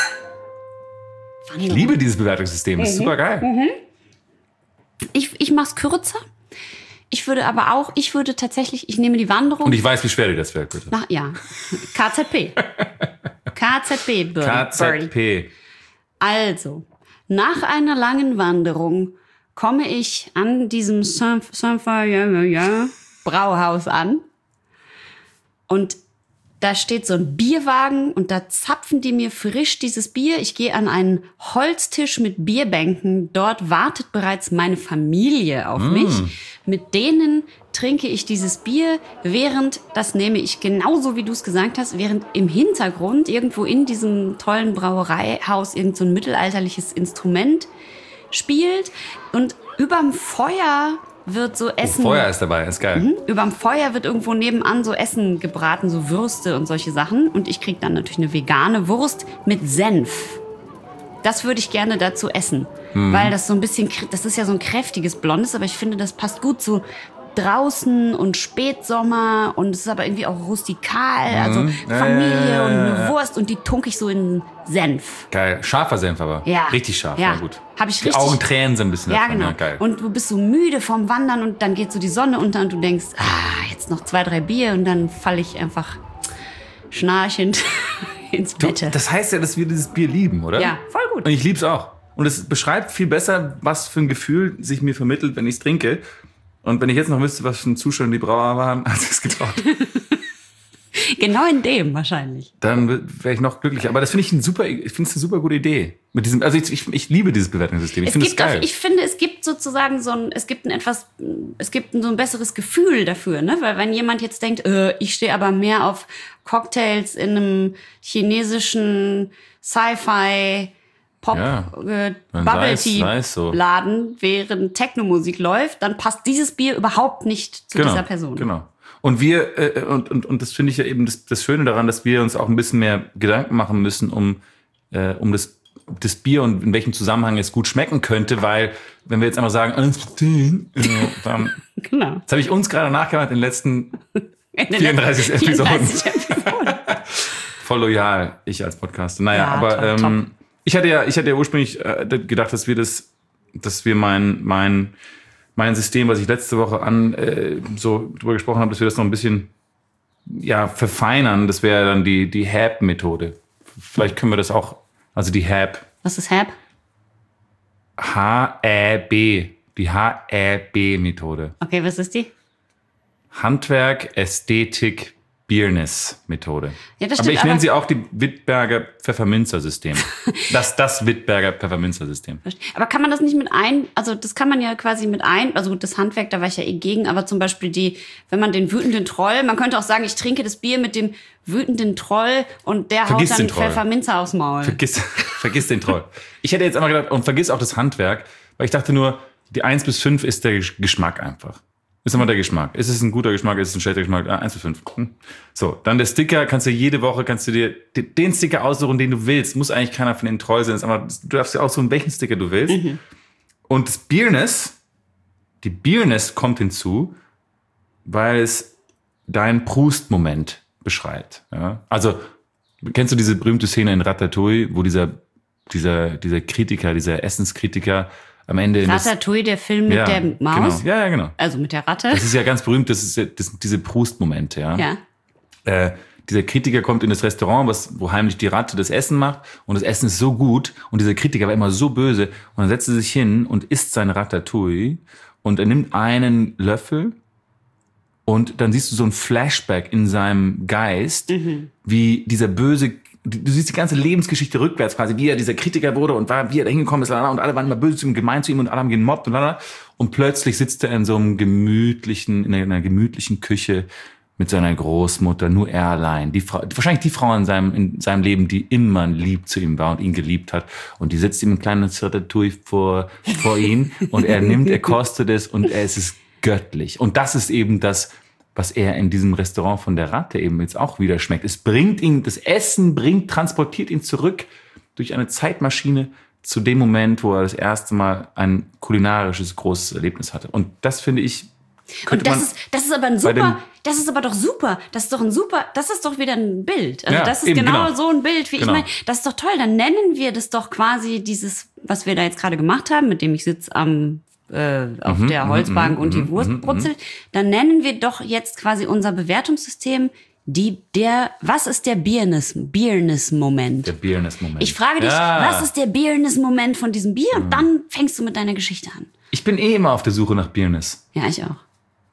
Ich liebe dieses Bewertungssystem, das ist super geil. Ich, ich mach's kürzer. Ich würde aber auch, ich würde tatsächlich, ich nehme die Wanderung. Und ich weiß, wie schwer dir das fällt, bitte. nach, ja, K Z P. K Z P, Birdie. K Z P. Also, nach einer langen Wanderung komme ich an diesem Saint- Saint-Feuillard Brauhaus an und da steht so ein Bierwagen und da zapfen die mir frisch dieses Bier. Ich gehe an einen Holztisch mit Bierbänken. Dort wartet bereits meine Familie auf mich. Mit denen trinke ich dieses Bier, während, das nehme ich genauso wie du es gesagt hast, während im Hintergrund irgendwo in diesem tollen Brauereihaus irgend so ein mittelalterliches Instrument spielt und überm Feuer wird so Essen. Feuer ist dabei, ist geil. Überm Feuer wird irgendwo nebenan so Essen gebraten, so Würste und solche Sachen. Und ich krieg dann natürlich eine vegane Wurst mit Senf. Das würde ich gerne dazu essen. Weil das so ein bisschen, kr- das ist ja so ein kräftiges Blondes, aber ich finde, das passt gut zu draußen und Spätsommer und es ist aber irgendwie auch rustikal, also Ja, Familie ja, ja, und ja, eine ja. Wurst und die tunke ich so in Senf. Geil. Scharfer Senf aber. Ja. Richtig scharf, Ja. ja, gut. Hab ich Die richtig- Augen tränen so ein bisschen Ja, davon. genau. Ja, geil. Und du bist so müde vom Wandern und dann geht so die Sonne unter und du denkst, ah, jetzt noch zwei, drei Bier und dann falle ich einfach schnarchend ins Du, Bett. das heißt ja, dass wir dieses Bier lieben, oder? Ja, voll gut. Und ich lieb's auch. Und es beschreibt viel besser, was für ein Gefühl sich mir vermittelt, wenn ich's trinke. Und wenn ich jetzt noch wüsste, was für ein Zustand die Brauer haben, als es getraut. Genau in dem wahrscheinlich. Dann wäre ich noch glücklicher. Aber das finde ich ein super, ich finde es eine super gute Idee. Mit diesem, also ich, ich, ich liebe dieses Bewertungssystem. Ich Es finde es gibt geil. Auch, ich finde, es gibt sozusagen so ein, es gibt ein etwas, es gibt so ein besseres Gefühl dafür, ne? Weil wenn jemand jetzt denkt, äh, ich stehe aber mehr auf Cocktails in einem chinesischen Sci-Fi Pop Ja, äh, dann Bubble sei es- Tea sei es so. Laden, während Techno-Musik läuft, dann passt dieses Bier überhaupt nicht zu genau, dieser Person. Genau. Und wir, äh, und, und, und das finde ich ja eben das, das Schöne daran, dass wir uns auch ein bisschen mehr Gedanken machen müssen, um, äh, um das, das Bier und in welchem Zusammenhang es gut schmecken könnte, weil wenn wir jetzt einfach sagen, eins von zehn, äh, dann, Genau. das habe ich uns gerade nachgemacht in den letzten In den vierunddreißig letzten Episoden. vierunddreißig Episoden. Voll loyal, ich als Podcaster. Naja, Ja, aber top, ähm, ich hatte ja, ich hatte ja ursprünglich äh, gedacht, dass wir das, dass wir mein, mein, mein System, was ich letzte Woche an äh, so drüber gesprochen habe, dass wir das noch ein bisschen ja verfeinern. Das wäre dann die die H A B-Methode. Vielleicht können wir das auch, also die H A B, Was ist Hab? H A B, die H A B-Methode. Okay, was ist die? Handwerk, Ästhetik, Beerness-Methode. Ja, das aber stimmt, ich nenne aber- sie auch die Wittberger Pfefferminzer-System. das, das Wittberger Pfefferminzer-System. Aber kann man das nicht mit ein, also das kann man ja quasi mit ein, also gut, das Handwerk, da war ich ja eh gegen, aber zum Beispiel die, wenn man den wütenden Troll, man könnte auch sagen, ich trinke das Bier mit dem wütenden Troll und der Vergiss haut den dann Troll. Pfefferminzer aufs Maul. Vergiss, vergiss den Troll. Ich hätte jetzt einmal gedacht, und vergiss auch das Handwerk, weil ich dachte nur, die eins bis fünf ist der Gesch- Geschmack einfach. Ist immer der Geschmack. Ist es ein guter Geschmack, ist es ein schlechter Geschmack? Ah, eins bis fünf. Hm. So, dann der Sticker, kannst du jede Woche, kannst du dir de- den Sticker aussuchen, den du willst. Muss eigentlich keiner von den Troll sein, aber du darfst ja aussuchen, welchen Sticker du willst. Mhm. Und das Beerness, die Beerness kommt hinzu, weil es deinen Proust-Moment beschreibt. Ja? Also, kennst du diese berühmte Szene in Ratatouille, wo dieser, dieser, dieser Kritiker, dieser Essenskritiker am Ende in das, Ratatouille, der Film mit ja, der Maus, Genau. Ja, ja, genau. also mit der Ratte. Das ist ja ganz berühmt, das ist ja, das sind diese Proust-Momente, ja. Ja. Äh, dieser Kritiker kommt in das Restaurant, was, wo heimlich die Ratte das Essen macht und das Essen ist so gut und dieser Kritiker war immer so böse und dann setzt er sich hin und isst sein Ratatouille und er nimmt einen Löffel und dann siehst du so ein Flashback in seinem Geist, wie dieser böse, du siehst die ganze Lebensgeschichte rückwärts quasi, wie er dieser Kritiker wurde und war, wie er da hingekommen ist, und alle waren immer böse zu ihm, gemein zu ihm und alle haben gemobbt und lalala. Und plötzlich sitzt er in so einem gemütlichen, in einer gemütlichen Küche mit seiner Großmutter, nur er allein. Die Frau, wahrscheinlich die Frau in seinem, in seinem Leben, die immer lieb zu ihm war und ihn geliebt hat. Und die sitzt ihm ein kleines Ratatouille vor, vor ihn und er nimmt, er kostet es und er, es ist göttlich. Und das ist eben das, was er in diesem Restaurant von der Ratte eben jetzt auch wieder schmeckt. Es bringt ihn, das Essen bringt, transportiert ihn zurück durch eine Zeitmaschine zu dem Moment, wo er das erste Mal ein kulinarisches großes Erlebnis hatte. Und das finde ich, könnte Und das man ist, das ist aber ein bei dem- super, das ist aber doch super. Das ist doch ein super, das ist doch wieder ein Bild. Also Ja, das ist eben, genau, genau. so ein Bild, wie Genau. ich meine. Das ist doch toll. Dann nennen wir das doch quasi dieses, was wir da jetzt gerade gemacht haben, mit dem ich sitze am äh, auf Mhm, der Holzbank und die Wurst brutzelt. Dann nennen wir doch jetzt quasi unser Bewertungssystem die, der, was ist der Beerness, Beerness-Moment? der Beerness-Moment. Ich frage dich, Ja. was ist der Beerness-Moment von diesem Bier? Und dann fängst du mit deiner Geschichte an. Ich bin eh immer auf der Suche nach Beerness. Ja, ich auch.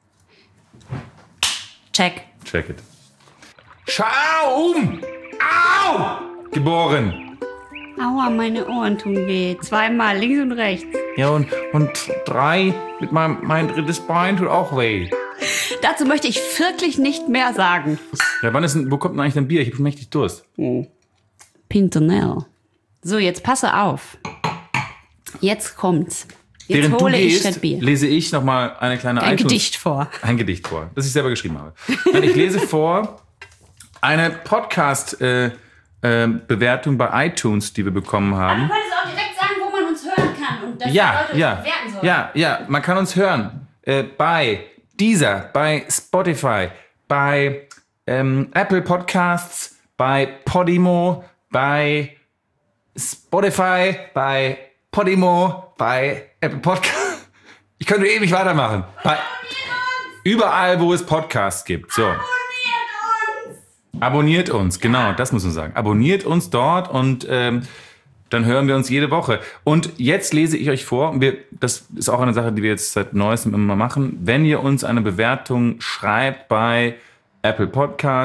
Check. Check it. Schau um! Au! Geboren. Aua, meine Ohren tun weh. Zweimal, links und rechts. Ja, und, und drei mit meinem, mein drittes Bein tut auch weh. Dazu möchte ich wirklich nicht mehr sagen. Ja, wann ist denn, wo kommt denn eigentlich dein Bier? Ich hab schon mächtig Durst. Pintonell. So, jetzt passe auf. Jetzt kommt's. Jetzt Während du hole ich das gehst, Bier. lese ich noch mal eine kleine Ein iTunes- Gedicht vor. Ein Gedicht vor, das ich selber geschrieben habe. Nein, ich lese vor eine Podcast-Bewertung bei iTunes, die wir bekommen haben. könntest auch direkt sagen, wo man uns hören kann und dass Ja, ja, ja, ja, man kann uns hören äh, bei Deezer, bei Spotify, bei ähm, Apple Podcasts, bei Podimo, bei Spotify, bei Podimo, bei Apple Podcasts. Ich könnte ewig weitermachen. Bei, überall, wo es Podcasts gibt. So. Abonniert uns, genau, das muss man sagen. Abonniert uns dort und ähm, dann hören wir uns jede Woche. Und jetzt lese ich euch vor, wir, das ist auch eine Sache, die wir jetzt seit Neuestem immer machen, wenn ihr uns eine Bewertung schreibt bei Apple Podcasts,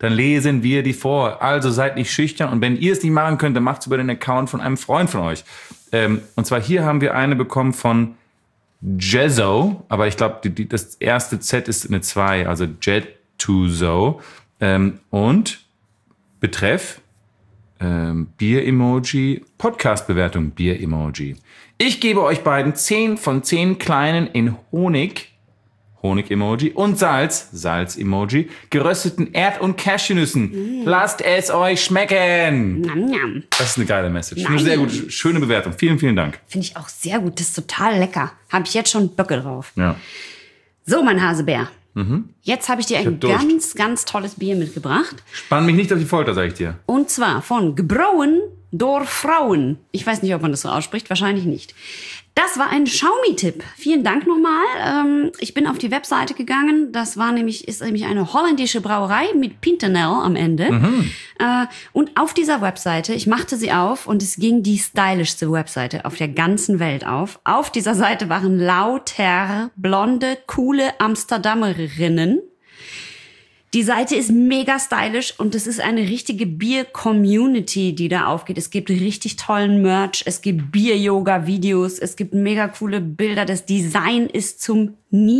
dann lesen wir die vor. Also seid nicht schüchtern und wenn ihr es nicht machen könnt, dann macht es über den Account von einem Freund von euch. Ähm, und zwar hier haben wir eine bekommen von Jezzo, aber ich glaube, das erste Z ist eine zwei, also Jettuzo. Ähm, und Betreff ähm, Bier-Emoji, Podcast-Bewertung Bier-Emoji. Ich gebe euch beiden zehn von zehn kleinen in Honig, Honig-Emoji und Salz, Salz-Emoji, gerösteten Erd- und Cashewnüssen. Mm. Lasst es euch schmecken. Nam, nam. Das ist eine geile Message. Nein. Eine sehr gute, schöne Bewertung. Vielen, vielen Dank. Finde ich auch sehr gut. Das ist total lecker. Habe ich jetzt schon Böcke drauf. Ja. So, mein Hasebär. Mhm. Jetzt habe ich dir Ich ein hab Durst. ganz, ganz tolles Bier mitgebracht. Spann mich nicht auf die Folter, sag ich dir. Und zwar von Gebrouen door Frauen. Ich weiß nicht, ob man das so ausspricht. Wahrscheinlich nicht. Das war ein Xiaomi-Tipp. Vielen Dank nochmal. Ähm, ich bin auf die Webseite gegangen. Das war nämlich, ist nämlich eine holländische Brauerei mit Pintenel am Ende. Mhm. Äh, und auf dieser Webseite, ich machte sie auf und es ging die stylischste Webseite auf der ganzen Welt auf. Auf dieser Seite waren lauter blonde, coole Amsterdamerinnen. Die Seite ist mega stylisch und es ist eine richtige Bier-Community, die da aufgeht. Es gibt richtig tollen Merch, es gibt Bier-Yoga-Videos, es gibt mega coole Bilder. Das Design ist zum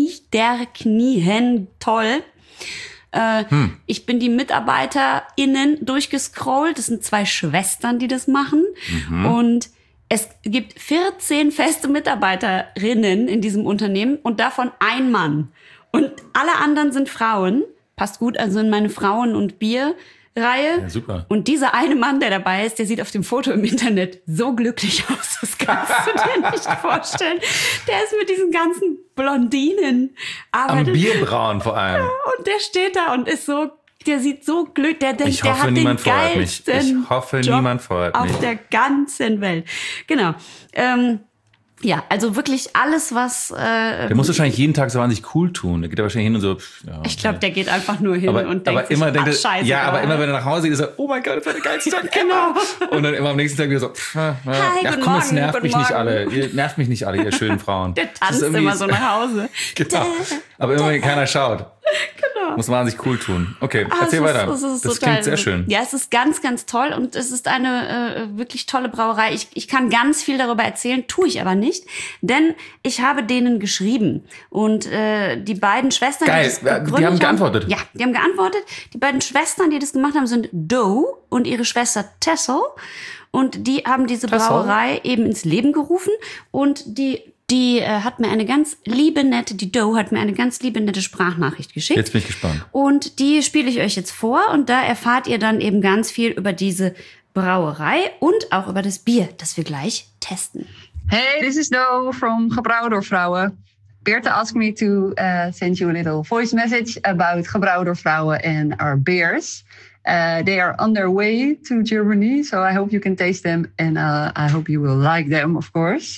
Niederknien toll. Äh, hm. Ich bin die MitarbeiterInnen durchgescrollt. Das sind zwei Schwestern, die das machen. Mhm. Und es gibt vierzehn feste Mitarbeiterinnen in diesem Unternehmen und davon ein Mann. Und alle anderen sind Frauen. Passt gut also in meine Frauen- und Bier-Reihe. Ja, super. Und dieser eine Mann, der dabei ist, der sieht auf dem Foto im Internet so glücklich aus. Das kannst du dir nicht vorstellen. Der ist mit diesen ganzen Blondinen. Am Bierbrauen vor allem. Und der steht da und ist so, der sieht so glücklich. Der denkt, ich der hoffe, hat niemand den feuert mich. geilsten Ich hoffe, Job niemand feuert mich. auf der ganzen Welt. Genau. Ähm, Ja, also wirklich alles, was... Äh, der muss wahrscheinlich jeden Tag so wahnsinnig cool tun. Der geht da wahrscheinlich hin und so... Pff, ja, ich glaube, der geht einfach nur hin aber, und denkt aber sich, immer ach, denkt er, scheiße. ja, aber Gott. immer wenn er nach Hause geht, ist er, oh mein Gott, das war der geilste Tag Genau. Und dann immer am nächsten Tag wieder so, pff, ja, Hi, ja, guten komm, es Morgen, nervt guten mich nicht Morgen. alle. Ihr nervt mich nicht alle, ihr schönen Frauen. Der Das tanzt ist irgendwie immer so nach Hause. Genau. Aber immer wenn keiner schaut. Genau. Muss man sich cool tun. Okay, Ah, erzähl es ist- weiter. es ist Das total- klingt sehr schön. Ja, es ist ganz, ganz toll und es ist eine äh, wirklich tolle Brauerei. Ich, ich kann ganz viel darüber erzählen, tue ich aber nicht, denn ich habe denen geschrieben und äh, die beiden Schwestern, Geil, die das die haben gegründet geantwortet. Ja, die haben geantwortet. Die beiden Schwestern, die das gemacht haben, sind Doe und ihre Schwester Tessel und die haben diese Tessel? Brauerei eben ins Leben gerufen und die Die äh, hat mir eine ganz liebe, nette, die Doe hat mir eine ganz liebe, nette Sprachnachricht geschickt. Jetzt bin ich gespannt. Und die spiele ich euch jetzt vor und da erfahrt ihr dann eben ganz viel über diese Brauerei und auch über das Bier, das wir gleich testen. Hey, this is Doe from Gebrouwen door Vrouwen. Beerte asked me to uh, send you a little voice message about Gebrouwen door Vrouwen and our beers. Uh, they are on their way to Germany, so I hope you can taste them and uh, I hope you will like them, of course.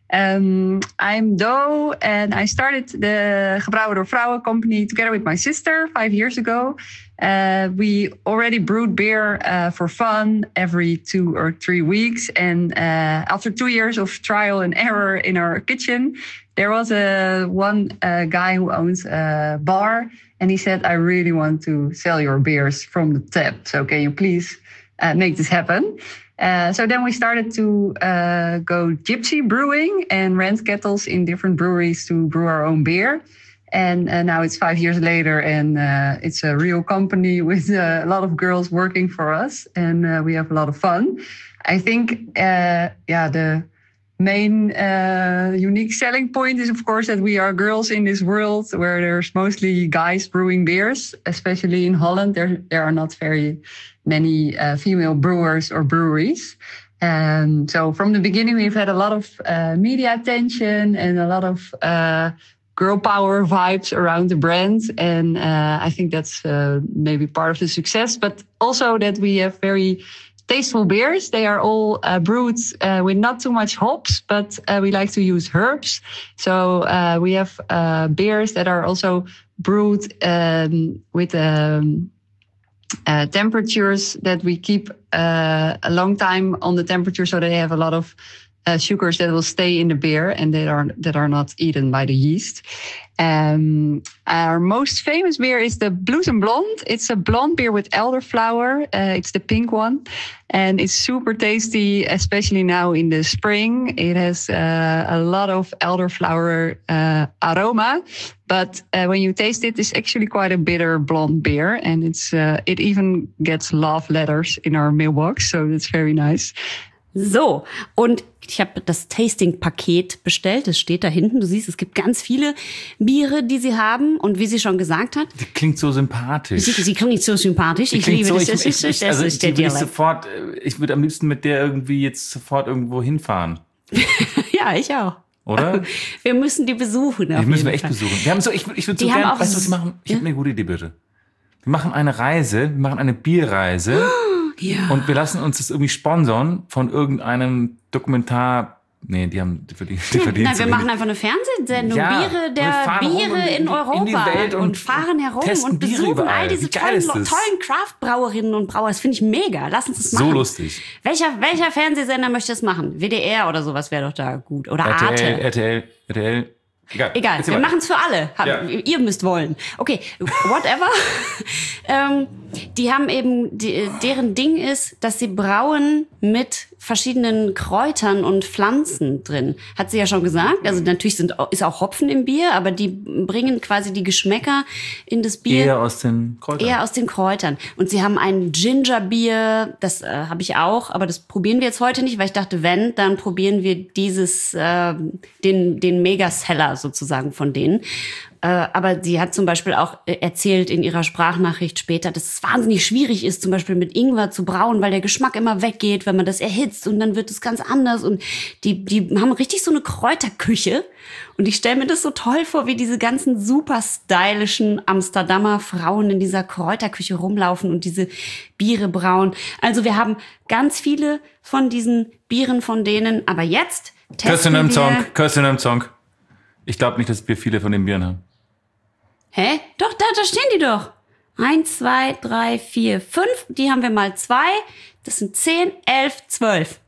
Um, I'm Doe and I started the Gebrouwen door Vrouwen company together with my sister five years ago. Uh, we already brewed beer uh, for fun every two or three weeks. And uh, after two years of trial and error in our kitchen, there was a one uh, guy who owns a bar. And he said, I really want to sell your beers from the tap. So can you please uh, make this happen? Uh, so then we started to uh, go gypsy brewing and rent kettles in different breweries to brew our own beer. And uh, now it's five years later and uh, it's a real company with uh, a lot of girls working for us. And uh, we have a lot of fun. I think, uh, yeah, the main uh, unique selling point is, of course, that we are girls in this world where there's mostly guys brewing beers, especially in Holland. There, there are not very many uh, female brewers or breweries. And so from the beginning, we've had a lot of uh, media attention and a lot of uh, girl power vibes around the brand. And uh, I think that's uh, maybe part of the success, but also that we have very tasteful beers. They are all uh, brewed uh, with not too much hops, but uh, we like to use herbs. So uh, we have uh, beers that are also brewed um, with um, uh, temperatures that we keep uh, a long time on the temperature, so they have a lot of uh, sugars that will stay in the beer and that are that are not eaten by the yeast. Um, our most famous beer is the Bloesem Blonde. It's a blonde beer with elderflower. Uh, it's the pink one. And it's super tasty, especially now in the spring. It has uh, a lot of elderflower uh, aroma. But uh, when you taste it, it's actually quite a bitter blonde beer. And it's uh, it even gets love letters in our mailbox. So that's very nice. So, und ich habe das Tasting-Paket bestellt. Das steht da hinten. Du siehst, es gibt ganz viele Biere, die sie haben. Und wie sie schon gesagt hat... Die klingt so sympathisch. Sie, sie klingt so sympathisch. Die ich klingt liebe so, das. Ich, das, ich, ich, das also ist die der will ich Dialekt. sofort, ich würde am liebsten mit der irgendwie jetzt sofort irgendwo hinfahren. Ja, ich auch. Oder? Wir müssen die besuchen. Die müssen wir echt Fall. besuchen. Wir haben so, ich, ich würde so die gerne, weißt du, was wir machen? Ich ja? habe eine gute Idee, bitte. Wir machen eine Reise, wir machen eine Bierreise. Ja. Und wir lassen uns das irgendwie sponsern von irgendeinem Dokumentar. Nee, die haben die verdienen, die verdienen Nein, wir machen einfach eine Fernsehsendung. ja, Biere der Biere in, in Europa. In die Welt und, und fahren herum und besuchen all diese tollen, tollen Craft-Brauerinnen und Brauer. Das finde ich mega. Lass uns das machen. So lustig. Welcher, welcher Fernsehsender möchte das machen? W D R oder sowas wäre doch da gut. Oder R T L, Arte. R T L, R T L. Egal, Egal, wir machen es für alle. Hab, ja. Ihr müsst wollen. Okay, whatever. ähm, die haben eben, die, deren Ding ist, dass sie brauen mit verschiedenen Kräutern und Pflanzen drin. Hat sie ja schon gesagt. Also natürlich sind, ist auch Hopfen im Bier, aber die bringen quasi die Geschmäcker in das Bier. Eher aus den Kräutern. Eher aus den Kräutern. Und sie haben ein Gingerbier, das äh, habe ich auch, aber das probieren wir jetzt heute nicht, weil ich dachte, wenn, dann probieren wir dieses, äh, den, den Mega-Seller sozusagen von denen. Äh, aber sie hat zum Beispiel auch erzählt in ihrer Sprachnachricht später, dass es wahnsinnig schwierig ist, zum Beispiel mit Ingwer zu brauen, weil der Geschmack immer weggeht, wenn man das erhitzt und dann wird es ganz anders. Und die, die haben richtig so eine Kräuterküche. Und ich stelle mir das so toll vor, wie diese ganzen super stylischen Amsterdamer Frauen in dieser Kräuterküche rumlaufen und diese Biere brauen. Also wir haben ganz viele von diesen Bieren von denen. Aber jetzt testen wir... Song, Küssen im Song. Ich glaube nicht, dass wir viele von den Bieren haben. Hä? Doch, da, da stehen die doch. Eins, zwei, drei, vier, fünf. Die haben wir mal zwei. Das sind zehn, elf, zwölf.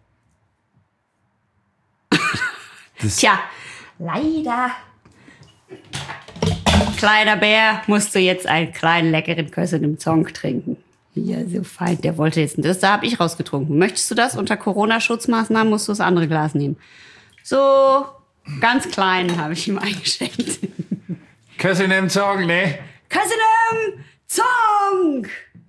Das Tja, leider. Kleiner Bär, musst du jetzt einen kleinen, leckeren Kössen im Song trinken. Ja, so fein. Der wollte jetzt das. Da habe ich rausgetrunken. Möchtest du das? Unter Corona-Schutzmaßnahmen musst du das andere Glas nehmen. So, ganz klein habe ich ihm eingeschenkt. Küssen im Song, ne? Küssen im Song!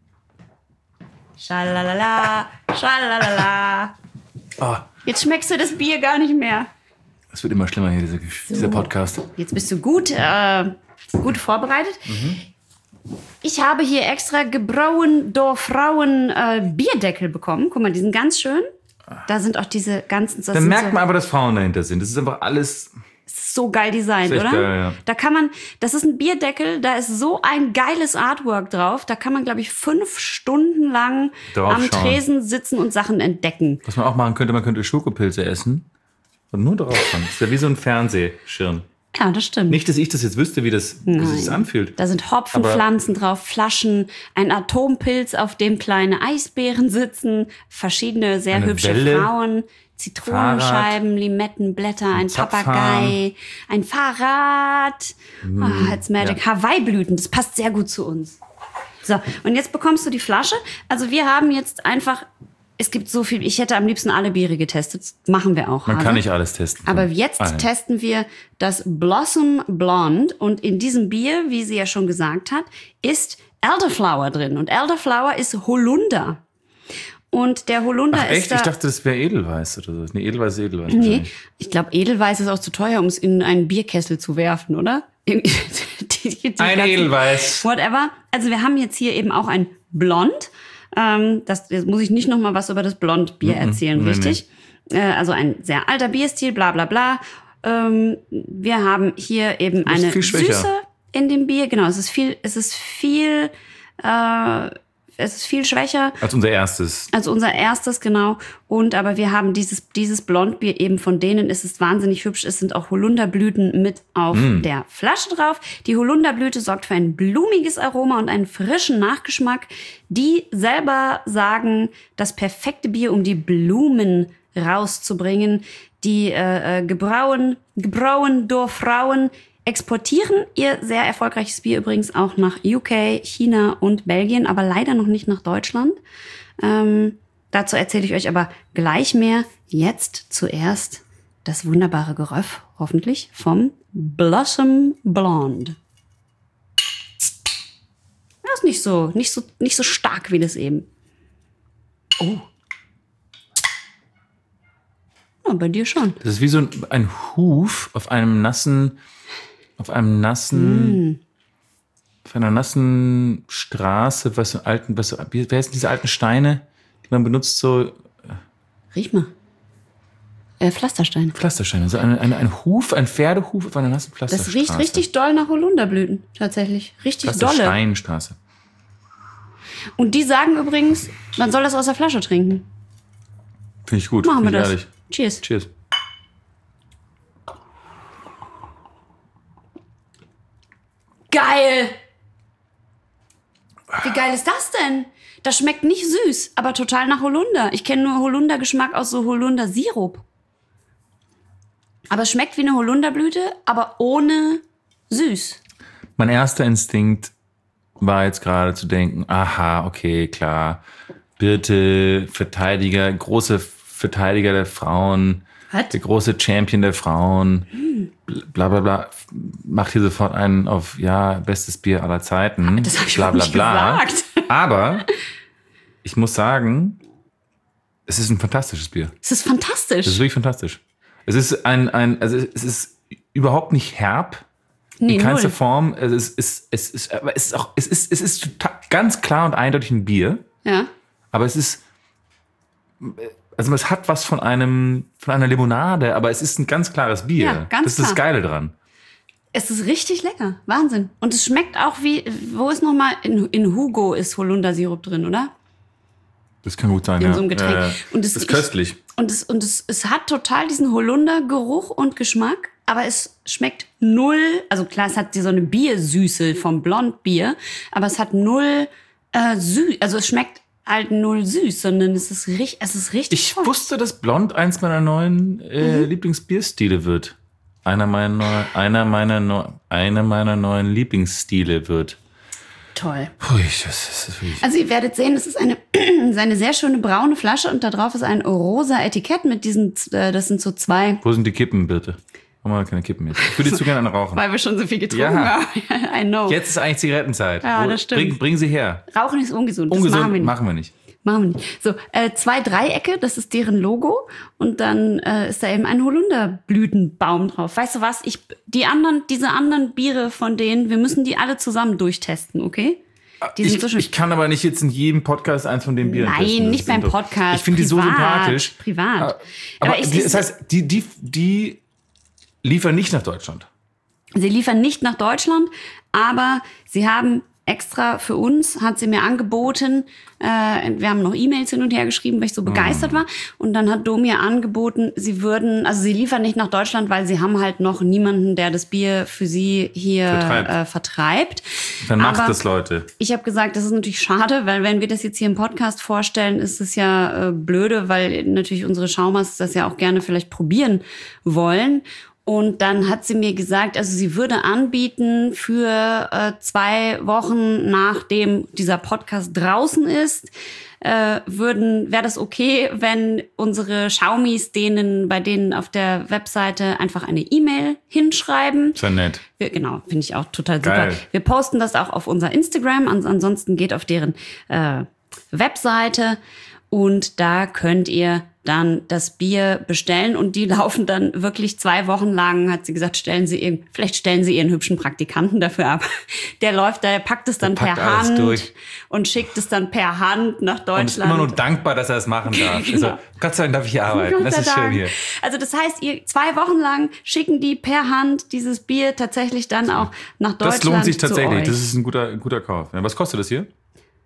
Schalalala, schalalala. Oh, Jetzt schmeckst du das Bier gar nicht mehr. es wird immer schlimmer hier, dieser, dieser Podcast. Jetzt bist du gut, äh, gut vorbereitet. Mhm. Ich habe hier extra gebrauen do Frauen äh, Bierdeckel bekommen. Guck mal, die sind ganz schön. Da sind auch diese ganzen... Da merkt man aber, dass Frauen dahinter sind. Das ist einfach alles... So geil designt, ist echt oder? geil, ja. Da kann man, das ist ein Bierdeckel, da ist so ein geiles Artwork drauf. Da kann man, glaube ich, fünf Stunden lang Drauf am schauen. Tresen sitzen und Sachen entdecken. Was man auch machen könnte, man könnte Schokopilze essen und nur drauf schauen. Das ist ja wie so ein Fernsehschirm. Ja, das stimmt. Nicht, dass ich das jetzt wüsste, wie das, wie sich das anfühlt. Da sind Hopfenpflanzen drauf, Flaschen, ein Atompilz, auf dem kleine Eisbären sitzen, verschiedene sehr Eine hübsche Welle, Frauen, Zitronenscheiben, Limettenblätter, ein Zapfhahn. Papagei, ein Fahrrad. Oh, it's magic. ja. Hawaii-Blüten, das passt sehr gut zu uns. So, und jetzt bekommst du die Flasche. Also wir haben jetzt einfach, es gibt so viel, ich hätte am liebsten alle Biere getestet. Das machen wir auch. Man Hase. kann nicht alles testen. Aber jetzt Allen. testen wir das Blossom Blonde. Und in diesem Bier, wie sie ja schon gesagt hat, ist Elderflower drin. Und Elderflower ist Holunder. Und der Holunder Ach, ist echt? da... Ich dachte, das wäre Edelweiß oder so. Nee, Edelweiß ist Edelweiß. Nee, ich glaube, Edelweiß ist auch zu teuer, um es in einen Bierkessel zu werfen, oder? die, die Ein ganzen- Edelweiß. Whatever. Also wir haben jetzt hier eben auch ein Blond. Ähm, das, jetzt muss ich nicht noch mal was über das Blond-Bier erzählen, nee, richtig? Äh, also ein sehr alter Bierstil, bla bla bla. Ähm, wir haben hier eben Du bist eine viel schwächer. Süße in dem Bier. Genau, es ist viel, es ist viel, äh, es ist viel schwächer. Als unser erstes. Also unser erstes, genau. Und aber wir haben dieses, dieses Blondbier eben von denen. Es ist wahnsinnig hübsch. Es sind auch Holunderblüten mit auf Mm. der Flasche drauf. Die Holunderblüte sorgt für ein blumiges Aroma und einen frischen Nachgeschmack. Die selber sagen, das perfekte Bier, um die Blumen rauszubringen. die äh, gebrauen, gebrauen durch Frauen exportieren ihr sehr erfolgreiches Bier übrigens auch nach U K, China und Belgien, aber leider noch nicht nach Deutschland. Ähm, dazu erzähle ich euch aber gleich mehr. Jetzt zuerst das wunderbare Geröff, hoffentlich, vom Blossom Blonde. Das ist nicht so, nicht so, nicht so stark wie das eben. Oh. Ja, bei dir schon. Das ist wie so ein, ein Huf auf einem nassen, auf einem nassen, mm. auf einer nassen Straße, was so alten, was so, wie wer sind diese alten Steine, die man benutzt so? Riech mal. Äh, Pflastersteine. Pflastersteine. So ein, ein, ein Huf, ein Pferdehuf auf einer nassen Pflasterstraße. Das riecht richtig doll nach Holunderblüten, tatsächlich. Richtig dolle. Pflastersteinstraße. Und die sagen übrigens, man soll das aus der Flasche trinken. Finde ich gut. Machen wir Find ich das. Ehrlich. Cheers. Cheers. Geil! Wie geil ist das denn? Das schmeckt nicht süß, aber total nach Holunder. Ich kenne nur Holundergeschmack aus so Holunder-Sirup. Aber es schmeckt wie eine Holunderblüte, aber ohne süß. Mein erster Instinkt war jetzt gerade zu denken, aha, okay, klar, Birte, Verteidiger, große Verteidiger der Frauen, Was? der große Champion der Frauen, hm. bla bla bla, macht hier sofort einen auf, ja, bestes Bier aller Zeiten, das hab ich bla bla nicht bla. gesagt. Aber ich muss sagen, es ist ein fantastisches Bier. Es ist fantastisch. Es ist wirklich fantastisch. Es ist ein, ein also es ist überhaupt nicht herb. Nee, in keinster null. Form. Es ist, es, es ist, aber es ist auch, es ist, es ist total, ganz klar und eindeutig ein Bier. Ja. Aber es ist, also es hat was von einem, von einer Limonade, aber es ist ein ganz klares Bier. Ja, ganz das ist das klar. Geile dran. Es ist richtig lecker. Wahnsinn. Und es schmeckt auch wie, wo ist nochmal, in, in Hugo ist Holundersirup drin, oder? Das kann gut sein, In ja. so einem Getränk. Äh, Und es das ist köstlich. Ich, und es, und es, es hat total diesen Holundergeruch und Geschmack, aber es schmeckt null, also klar, es hat so eine Biersüße vom Blondbier, aber es hat null äh, süß, also es schmeckt halt null süß, sondern es ist richtig, es ist richtig Ich toll. wusste, dass Blond eins meiner neuen äh, Mhm. Lieblingsbierstile wird. Einer meiner, neu, einer, meiner neu, einer meiner neuen Lieblingsstile wird. Toll. Ui, das ist wirklich... Also ihr werdet sehen, es ist eine, eine sehr schöne braune Flasche und da drauf ist ein rosa Etikett mit diesen, äh, das sind so zwei, Wo sind die Kippen, bitte? Machen wir keine Kippen jetzt. Ich würde zu gerne eine rauchen. weil wir schon so viel getrunken Ja. haben. I know. Jetzt ist eigentlich Zigarettenzeit. Ja, Wo- das stimmt. Bring, bring sie her. Rauchen ist ungesund, das Ungesund machen wir nicht. machen wir nicht. Machen wir nicht. So, äh, zwei Dreiecke, das ist deren Logo. Und dann äh, ist da eben ein Holunderblütenbaum drauf. Weißt du was? Ich, die anderen, diese anderen Biere von denen, wir müssen die alle zusammen durchtesten, okay? Die sind Ich, so schön. ich kann aber nicht jetzt in jedem Podcast eins von den Bieren Nein, testen. Das nicht ist beim so- Podcast. Ich finde die so Privat. sympathisch. Privat. Aber, Aber aber es die, ist- das heißt, die, die, die liefern nicht nach Deutschland. Sie liefern nicht nach Deutschland, aber sie haben extra für uns, hat sie mir angeboten, äh, wir haben noch E-Mails hin und her geschrieben, weil ich so begeistert war. Und dann hat Dom mir angeboten, sie würden, also sie liefern nicht nach Deutschland, weil sie haben halt noch niemanden, der das Bier für sie hier Vertreibt. äh, vertreibt. Dann macht Aber das, Leute. Ich habe gesagt, das ist natürlich schade, weil wenn wir das jetzt hier im Podcast vorstellen, ist es ja äh, blöde, weil natürlich unsere Schaumers das ja auch gerne vielleicht probieren wollen. Und dann hat sie mir gesagt, also sie würde anbieten für äh, zwei Wochen, nachdem dieser Podcast draußen ist, äh, würden, wäre das okay, wenn unsere Schaumis denen, bei denen auf der Webseite einfach eine E-Mail hinschreiben. Ist ja nett. Wir, genau, finde ich auch total super. Geil. Wir posten das auch auf unser Instagram. Ans ansonsten geht auf deren äh, Webseite und da könnt ihr dann das Bier bestellen und die laufen dann wirklich zwei Wochen lang, hat sie gesagt, stellen sie ihren, vielleicht stellen sie ihren hübschen Praktikanten dafür ab. Der läuft, der packt es dann Der packt per alles Hand durch. und schickt es dann per Hand nach Und ist Deutschland. immer nur dankbar, dass er es machen darf. Genau. Also, Gott sei Dank darf ich hier arbeiten. Gott Das sei ist schön Dank. hier. Also das heißt, ihr zwei Wochen lang schicken die per Hand dieses Bier tatsächlich dann auch nach Deutschland. Das lohnt sich zu tatsächlich. euch. Das ist ein guter, ein guter Kauf. Ja, was kostet das hier?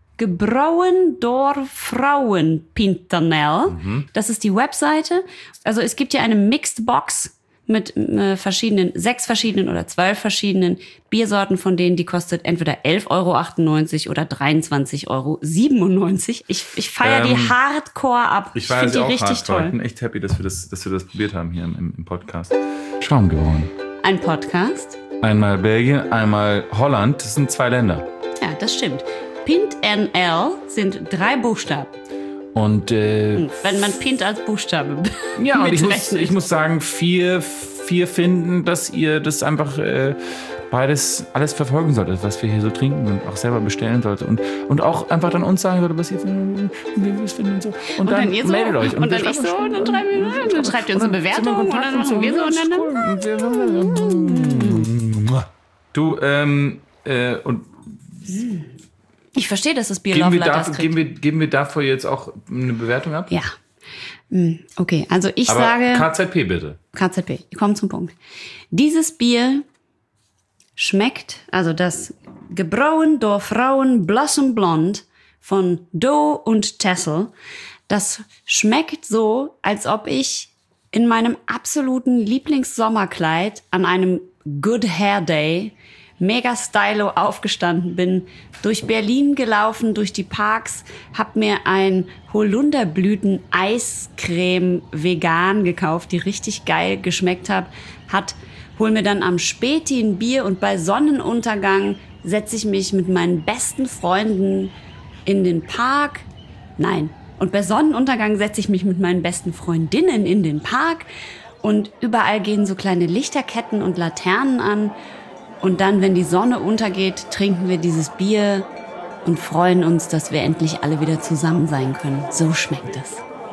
Gebrauen door Frauen Pintanel. Mhm. Das ist die Webseite. Also es gibt ja eine Mixed Box mit äh, verschiedenen, sechs verschiedenen oder zwölf verschiedenen Biersorten, von denen die kostet entweder elf Euro achtundneunzig oder dreiundzwanzig Euro siebenundneunzig. Ich, ich feiere Ähm, die hardcore ab. Ich Ich, war finde die also auch richtig hardcore. Ich toll. bin echt happy, dass wir das, dass wir das probiert haben hier im, im Podcast. Schaum geworden. Ein Podcast? Einmal Belgien, einmal Holland. Das sind zwei Länder. Ja, das stimmt. Pint N L sind drei Buchstaben. Und äh, Wenn man Pint als Buchstabe ja, und ich muss, mitrechnet. ich muss sagen, vier, vier finden, dass ihr das einfach äh, beides alles verfolgen solltet, was wir hier so trinken und auch selber bestellen solltet. Und, und auch einfach dann uns sagen solltet, was ihr findet, wie wir es finden und so. Und, Und dann ihr so, meldet euch. und wir dann ich schreiben so, schon- und dann schreiben wir- und dann schreibt ihr uns eine und dann sind wir Bewertung in Kontakt und dann machen wir so, und und dann- und wir- Du, ähm, äh, und Ich verstehe, dass das Bier geben Love wir, Letters dafür, kriegt. geben, wir, geben wir dafür jetzt auch eine Bewertung ab? Ja. Hm, Okay, also ich Aber sage K Z P bitte. K Z P. Wir kommen zum Punkt. Dieses Bier schmeckt, also das Gebrauen durch Frauen Blossom Blonde von Doe und Tessel, das schmeckt so, als ob ich in meinem absoluten Lieblingssommerkleid an einem Good Hair Day mega stylo aufgestanden bin, durch Berlin gelaufen, durch die Parks, hab mir ein Holunderblüten-Eiscreme vegan gekauft, die richtig geil geschmeckt hat, hat, hol mir dann am Späti ein Bier und bei Sonnenuntergang setze ich mich mit meinen besten Freunden in den Park. Nein. Und bei Sonnenuntergang setze ich mich mit meinen besten Freundinnen in den Park und überall gehen so kleine Lichterketten und Laternen an. Und dann, wenn die Sonne untergeht, trinken wir dieses Bier und freuen uns, dass wir endlich alle wieder zusammen sein können. So schmeckt es.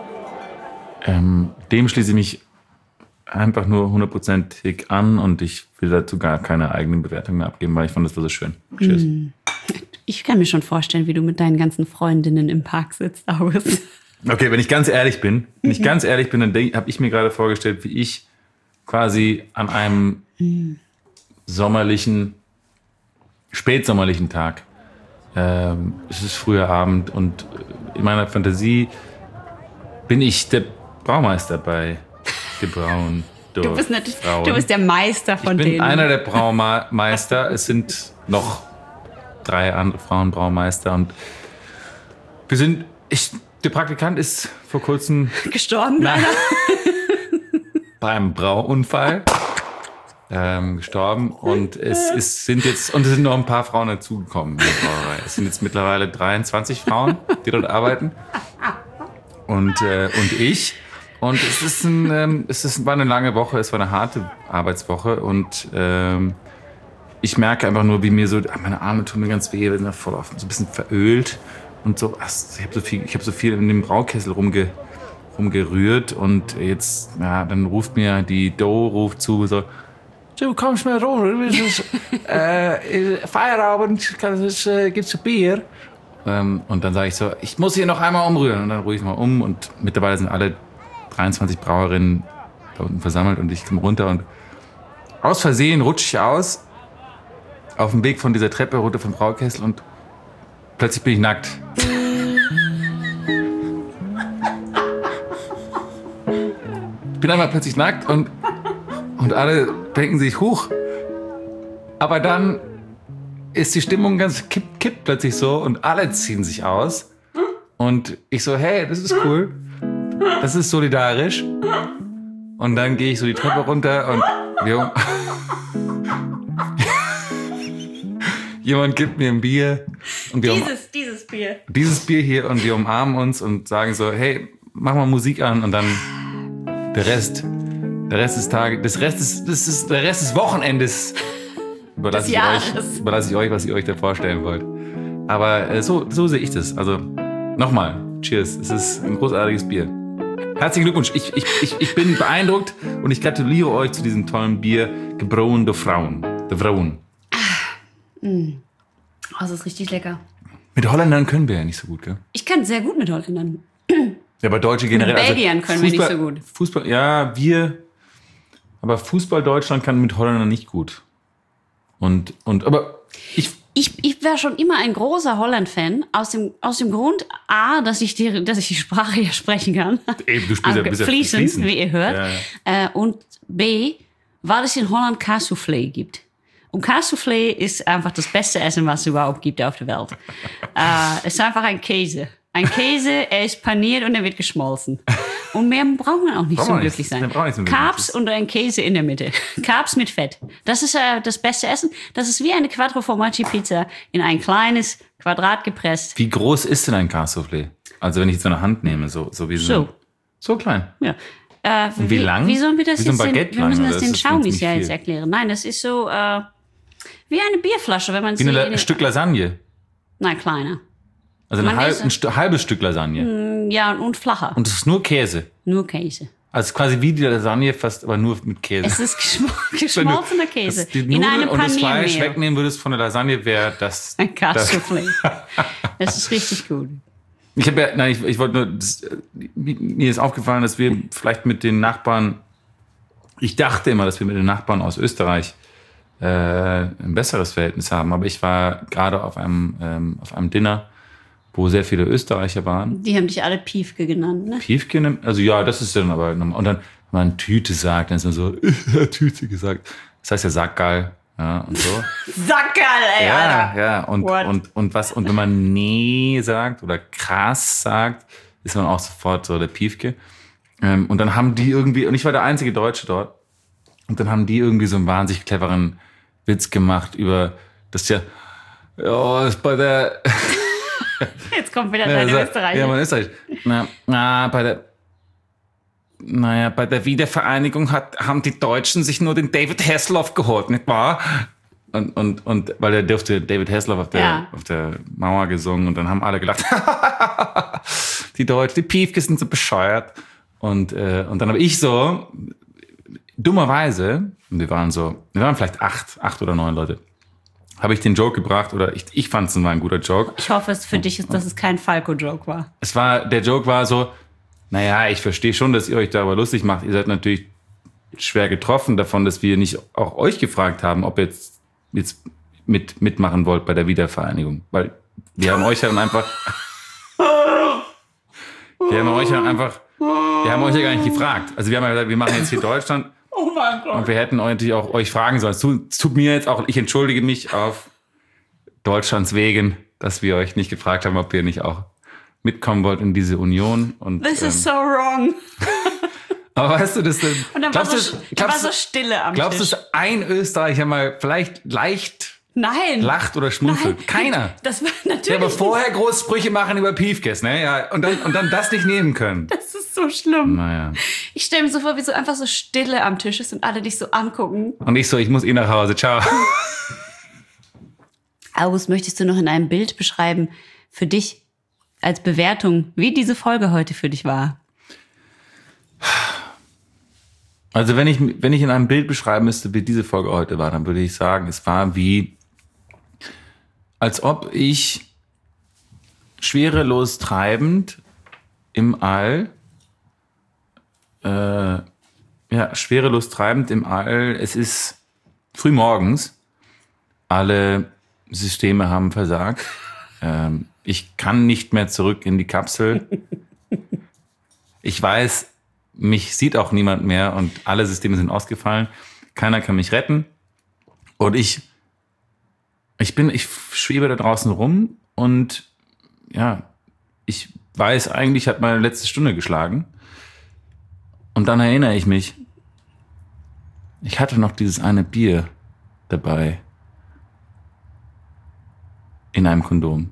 Ähm, dem schließe ich mich einfach nur hundertprozentig an und ich will dazu gar keine eigenen Bewertungen mehr abgeben, weil ich fand, das war so schön. Tschüss. Ich kann mir schon vorstellen, wie du mit deinen ganzen Freundinnen im Park sitzt, August. Okay, wenn ich ganz ehrlich bin, wenn ich ganz ehrlich bin, dann habe ich mir gerade vorgestellt, wie ich quasi an einem sommerlichen, spätsommerlichen Tag, ähm, es ist früher Abend und in meiner Fantasie bin ich der Braumeister bei Gebrauen. Du bist, nicht, du bist der Meister von Ich bin denen. einer der Braumeister. Es sind noch drei andere Frauenbraumeister und wir sind, ich, der Praktikant ist vor kurzem gestorben. Nein. beim Brauunfall ähm, gestorben und es ist, sind jetzt, und es sind noch ein paar Frauen dazugekommen in der Brauerei. Es sind jetzt mittlerweile dreiundzwanzig Frauen, die dort arbeiten und, äh, und ich. Und es ist ein, ähm, es ist, war eine lange Woche, es war eine harte Arbeitswoche und ähm, ich merke einfach nur, wie mir so, meine Arme tun mir ganz weh, sind voll auf, so ein bisschen verölt und so. Ach, ich habe so viel, ich habe so viel in dem Braukessel rumge, rumgerührt und jetzt, ja, dann ruft mir die Doe ruft zu, so, du kommst mal runter, es ist, äh, Feierabend, es äh, gibt's ein Bier. Ähm, und dann sage ich so, ich muss hier noch einmal umrühren und dann rühre ich mal um und mittlerweile sind alle dreiundzwanzig Brauerinnen da unten versammelt und ich komme runter und aus Versehen rutsche ich aus auf dem Weg von dieser Treppe runter vom Braukessel und plötzlich bin ich nackt. Ich bin einmal plötzlich nackt und, und alle denken sich, huch. Aber dann ist die Stimmung ganz kippt, kippt plötzlich so und alle ziehen sich aus. Und ich so, hey, das ist cool. Das ist solidarisch. Und dann gehe ich so die Treppe runter und wir, jemand gibt mir ein Bier. Und wir um, Dieses, dieses Bier. dieses Bier hier und wir umarmen uns und sagen so, hey, mach mal Musik an und dann der Rest, der Rest des Tages, das Rest des, das ist der Rest des Wochenendes überlasse Des ich Jahres. euch, überlasse ich euch, was ihr euch da vorstellen wollt. Aber äh, so, so sehe ich das. Also nochmal, cheers. Es ist ein großartiges Bier. Herzlichen Glückwunsch. Ich, ich, ich, ich bin beeindruckt und ich gratuliere euch zu diesem tollen Bier, Gebrauen der Frauen. Der Frauen. Oh, das ist richtig lecker. Mit Holländern können wir ja nicht so gut, gell? Ich kann sehr gut mit Holländern. Ja, aber Deutsche generell. Mit Belgiern können wir nicht so gut. Fußball, ja, wir. Aber Fußball Deutschland kann mit Holländern nicht gut. Und, und, aber ich. Ich, ich war schon immer ein großer Holland-Fan, aus dem, aus dem Grund, A, dass ich die, dass ich die Sprache ja sprechen kann. Eben, du spielst ja Aber bist ja fließend, fließend. wie ihr hört. Ja, ja. Äh, und B, weil es in Holland Kaassoufflé gibt. Und Kaassoufflé ist einfach das beste Essen, was es überhaupt gibt auf der Welt. äh, es ist einfach ein Käse. Ein Käse, er ist paniert und er wird geschmolzen. Und mehr braucht man auch nicht Braucht so man nicht. glücklich sein. Man braucht nicht so Carbs glücklich. und ein Käse in der Mitte. Carbs mit Fett. Das ist äh, das beste Essen. Das ist wie eine Quattro Formaggi Pizza in ein kleines Quadrat gepresst. Wie groß ist denn ein Kaassoufflé? Also wenn ich jetzt so eine Hand nehme, so, so wie so. So. So klein. Ja. Äh, Und wie lang? Wie sollen wir das Wie so ein jetzt den, Baguette wir lang, müssen oder das ist den das schon Schaumis ziemlich ja jetzt viel? erklären. Nein, das ist so äh, wie eine Bierflasche, wenn man Wie sie... eine, in- ein Stück Lasagne. Nein, kleiner. Also ein, Man halb, isst- ein Stu- halbes Stück Lasagne. Ja, und flacher. Und es ist nur Käse. Nur Käse. Also quasi wie die Lasagne, fast aber nur mit Käse. Es ist geschm Wenn du geschmolzener Käse. das- die in Nudeln einem und das Fleisch Paniermehl. wegnehmen würdest von der Lasagne, wäre das... Ein das Kaassoufflé. Das ist richtig gut. Ich habe ja, nein, ich, ich wollte nur, das, äh, mir ist aufgefallen, dass wir vielleicht mit den Nachbarn, ich dachte immer, dass wir mit den Nachbarn aus Österreich äh, ein besseres Verhältnis haben, aber ich war gerade auf einem, ähm, auf einem Dinner, wo sehr viele Österreicher waren. Die haben dich alle Piefke genannt, ne? Piefke, also ja, das ist dann aber normal. Und dann, wenn man Tüte sagt, dann ist man so, Tüte gesagt. Das heißt ja Sackgeil, ja, und so. Sackerl, ey, Ja, Alter. ja, und, What? und, und was, und wenn man nee sagt oder krass sagt, ist man auch sofort so der Piefke. Ähm, und dann haben die irgendwie, und ich war der einzige Deutsche dort, und dann haben die irgendwie so einen wahnsinnig cleveren Witz gemacht über, das ja, ja, ist bei der, Jetzt kommt wieder ja, deine so- Österreicher. ja, man Österreich. Na, na, bei der, naja, bei der Wiedervereinigung hat, haben die Deutschen sich nur den David Hasselhoff geholt, nicht wahr? Und, und, und weil der durfte David Hasselhoff auf der, Ja. auf der Mauer gesungen und dann haben alle gelacht, die Deutschen, die Piefke sind so bescheuert. Und, äh, und dann habe ich so, dummerweise, und wir waren so, wir waren vielleicht acht, acht oder neun Leute, habe ich den Joke gebracht, oder ich, ich fand es war ein guter Joke. Ich hoffe, es für dich ist, dass es kein Falco-Joke war. Es war, der Joke war so, naja, ich verstehe schon, dass ihr euch darüber lustig macht. Ihr seid natürlich schwer getroffen davon, dass wir nicht auch euch gefragt haben, ob ihr jetzt, jetzt mit, mitmachen wollt bei der Wiedervereinigung. Weil wir haben euch ja dann einfach, wir haben euch dann einfach, wir haben euch ja gar nicht gefragt. Also wir haben ja gesagt, wir machen jetzt hier Deutschland. Oh mein Gott. Und wir hätten euch natürlich auch euch fragen sollen. Es tut, es tut mir jetzt auch, ich entschuldige mich auf Deutschlands Wegen, dass wir euch nicht gefragt haben, ob ihr nicht auch mitkommen wollt in diese Union. Und, This ähm, is so wrong. aber weißt du, das Und dann war glaubst so, du, da war glaubst, so du, Stille am glaubst du, Tisch. dass ein Österreicher mal vielleicht leicht Nein. lacht oder schmunzelt? Nein. Keiner. Das war Der natürlich. aber vorher groß Sprüche machen über Piefkes, ne? Ja, und dann, und dann das nicht nehmen können. Das ist so schlimm. Naja. Ich stelle mir so vor, wie so einfach so Stille am Tisch ist und alle dich so angucken. Und ich so, ich muss eh nach Hause. Ciao. August, möchtest du noch in einem Bild beschreiben für dich als Bewertung, wie diese Folge heute für dich war? Also wenn ich, wenn ich in einem Bild beschreiben müsste, wie diese Folge heute war, dann würde ich sagen, es war wie, als ob ich schwerelos treibend im All, äh, ja, schwerelos treibend im All, es ist früh morgens, alle Systeme haben versagt, ähm, ich kann nicht mehr zurück in die Kapsel, ich weiß, mich sieht auch niemand mehr und alle Systeme sind ausgefallen. Keiner kann mich retten. Und ich, ich bin, ich schwebe da draußen rum und ja, ich weiß, eigentlich hat meine letzte Stunde geschlagen. Und dann erinnere ich mich, ich hatte noch dieses eine Bier dabei. In einem Kondom.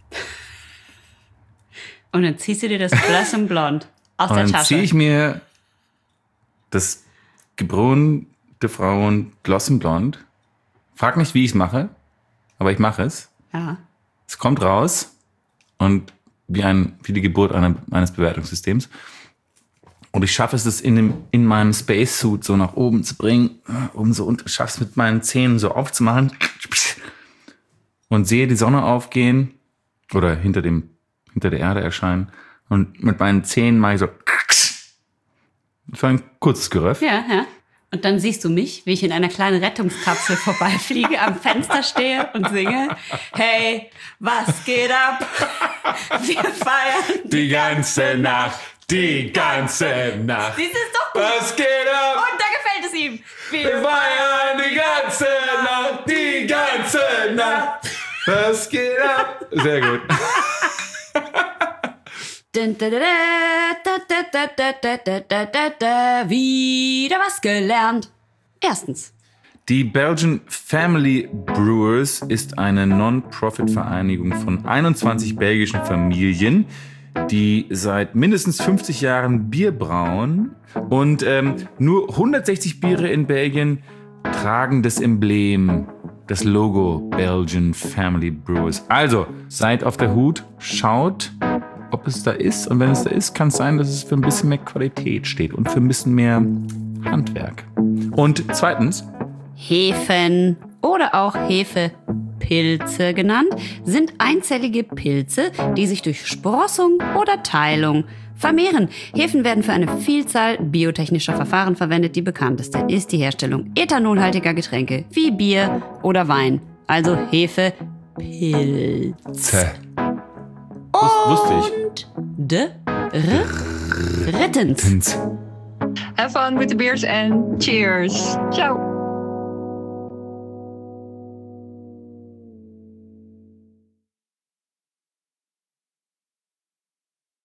Und dann ziehst du dir das Blossom Blond aus Und der dann Tasche. ziehe ich mir das gebrunte Frauen Glossenblond. Frag nicht, wie ich es mache, aber ich mache es. Ja. Es kommt raus und wie, ein, wie die Geburt einer, eines Bewertungssystems. Und ich schaffe es, es in, dem, in meinem Spacesuit so nach oben zu bringen, um so und schaffe es mit meinen Zähnen so aufzumachen und sehe die Sonne aufgehen oder hinter dem hinter der Erde erscheinen und mit meinen Zähnen mache ich so für ein kurzes Geröff. Ja, ja. Und dann siehst du mich, wie ich in einer kleinen Rettungskapsel vorbeifliege, am Fenster stehe und singe: Hey, was geht ab? Wir feiern Die ganze Nacht, die ganze Nacht. Dies ist doch gut. Was geht ab? Und da gefällt es ihm. Team. Wir feiern die ganze Nacht, die ganze Nacht. Das geht ab. Sehr gut. Wieder was gelernt. Erstens. Die Belgian Family Brewers ist eine Non-Profit-Vereinigung von einundzwanzig belgischen Familien, die seit mindestens fünfzig Jahren Bier brauen. Und ähm, nur hundertsechzig Biere in Belgien tragen das Emblem, das Logo Belgian Family Brewers. Also, seid auf der Hut, schaut, ob es da ist. Und wenn es da ist, kann es sein, dass es für ein bisschen mehr Qualität steht und für ein bisschen mehr Handwerk. Und zweitens, Hefen oder auch Hefepilze genannt, sind einzellige Pilze, die sich durch Sprossung oder Teilung vermehren. Hefen werden für eine Vielzahl biotechnischer Verfahren verwendet. Die bekannteste ist die Herstellung ethanolhaltiger Getränke wie Bier oder Wein. Also Hefepilz. Zäh. Wus- wusste ich. Und de drittens. Tins. Have fun with the beers and cheers. Ciao.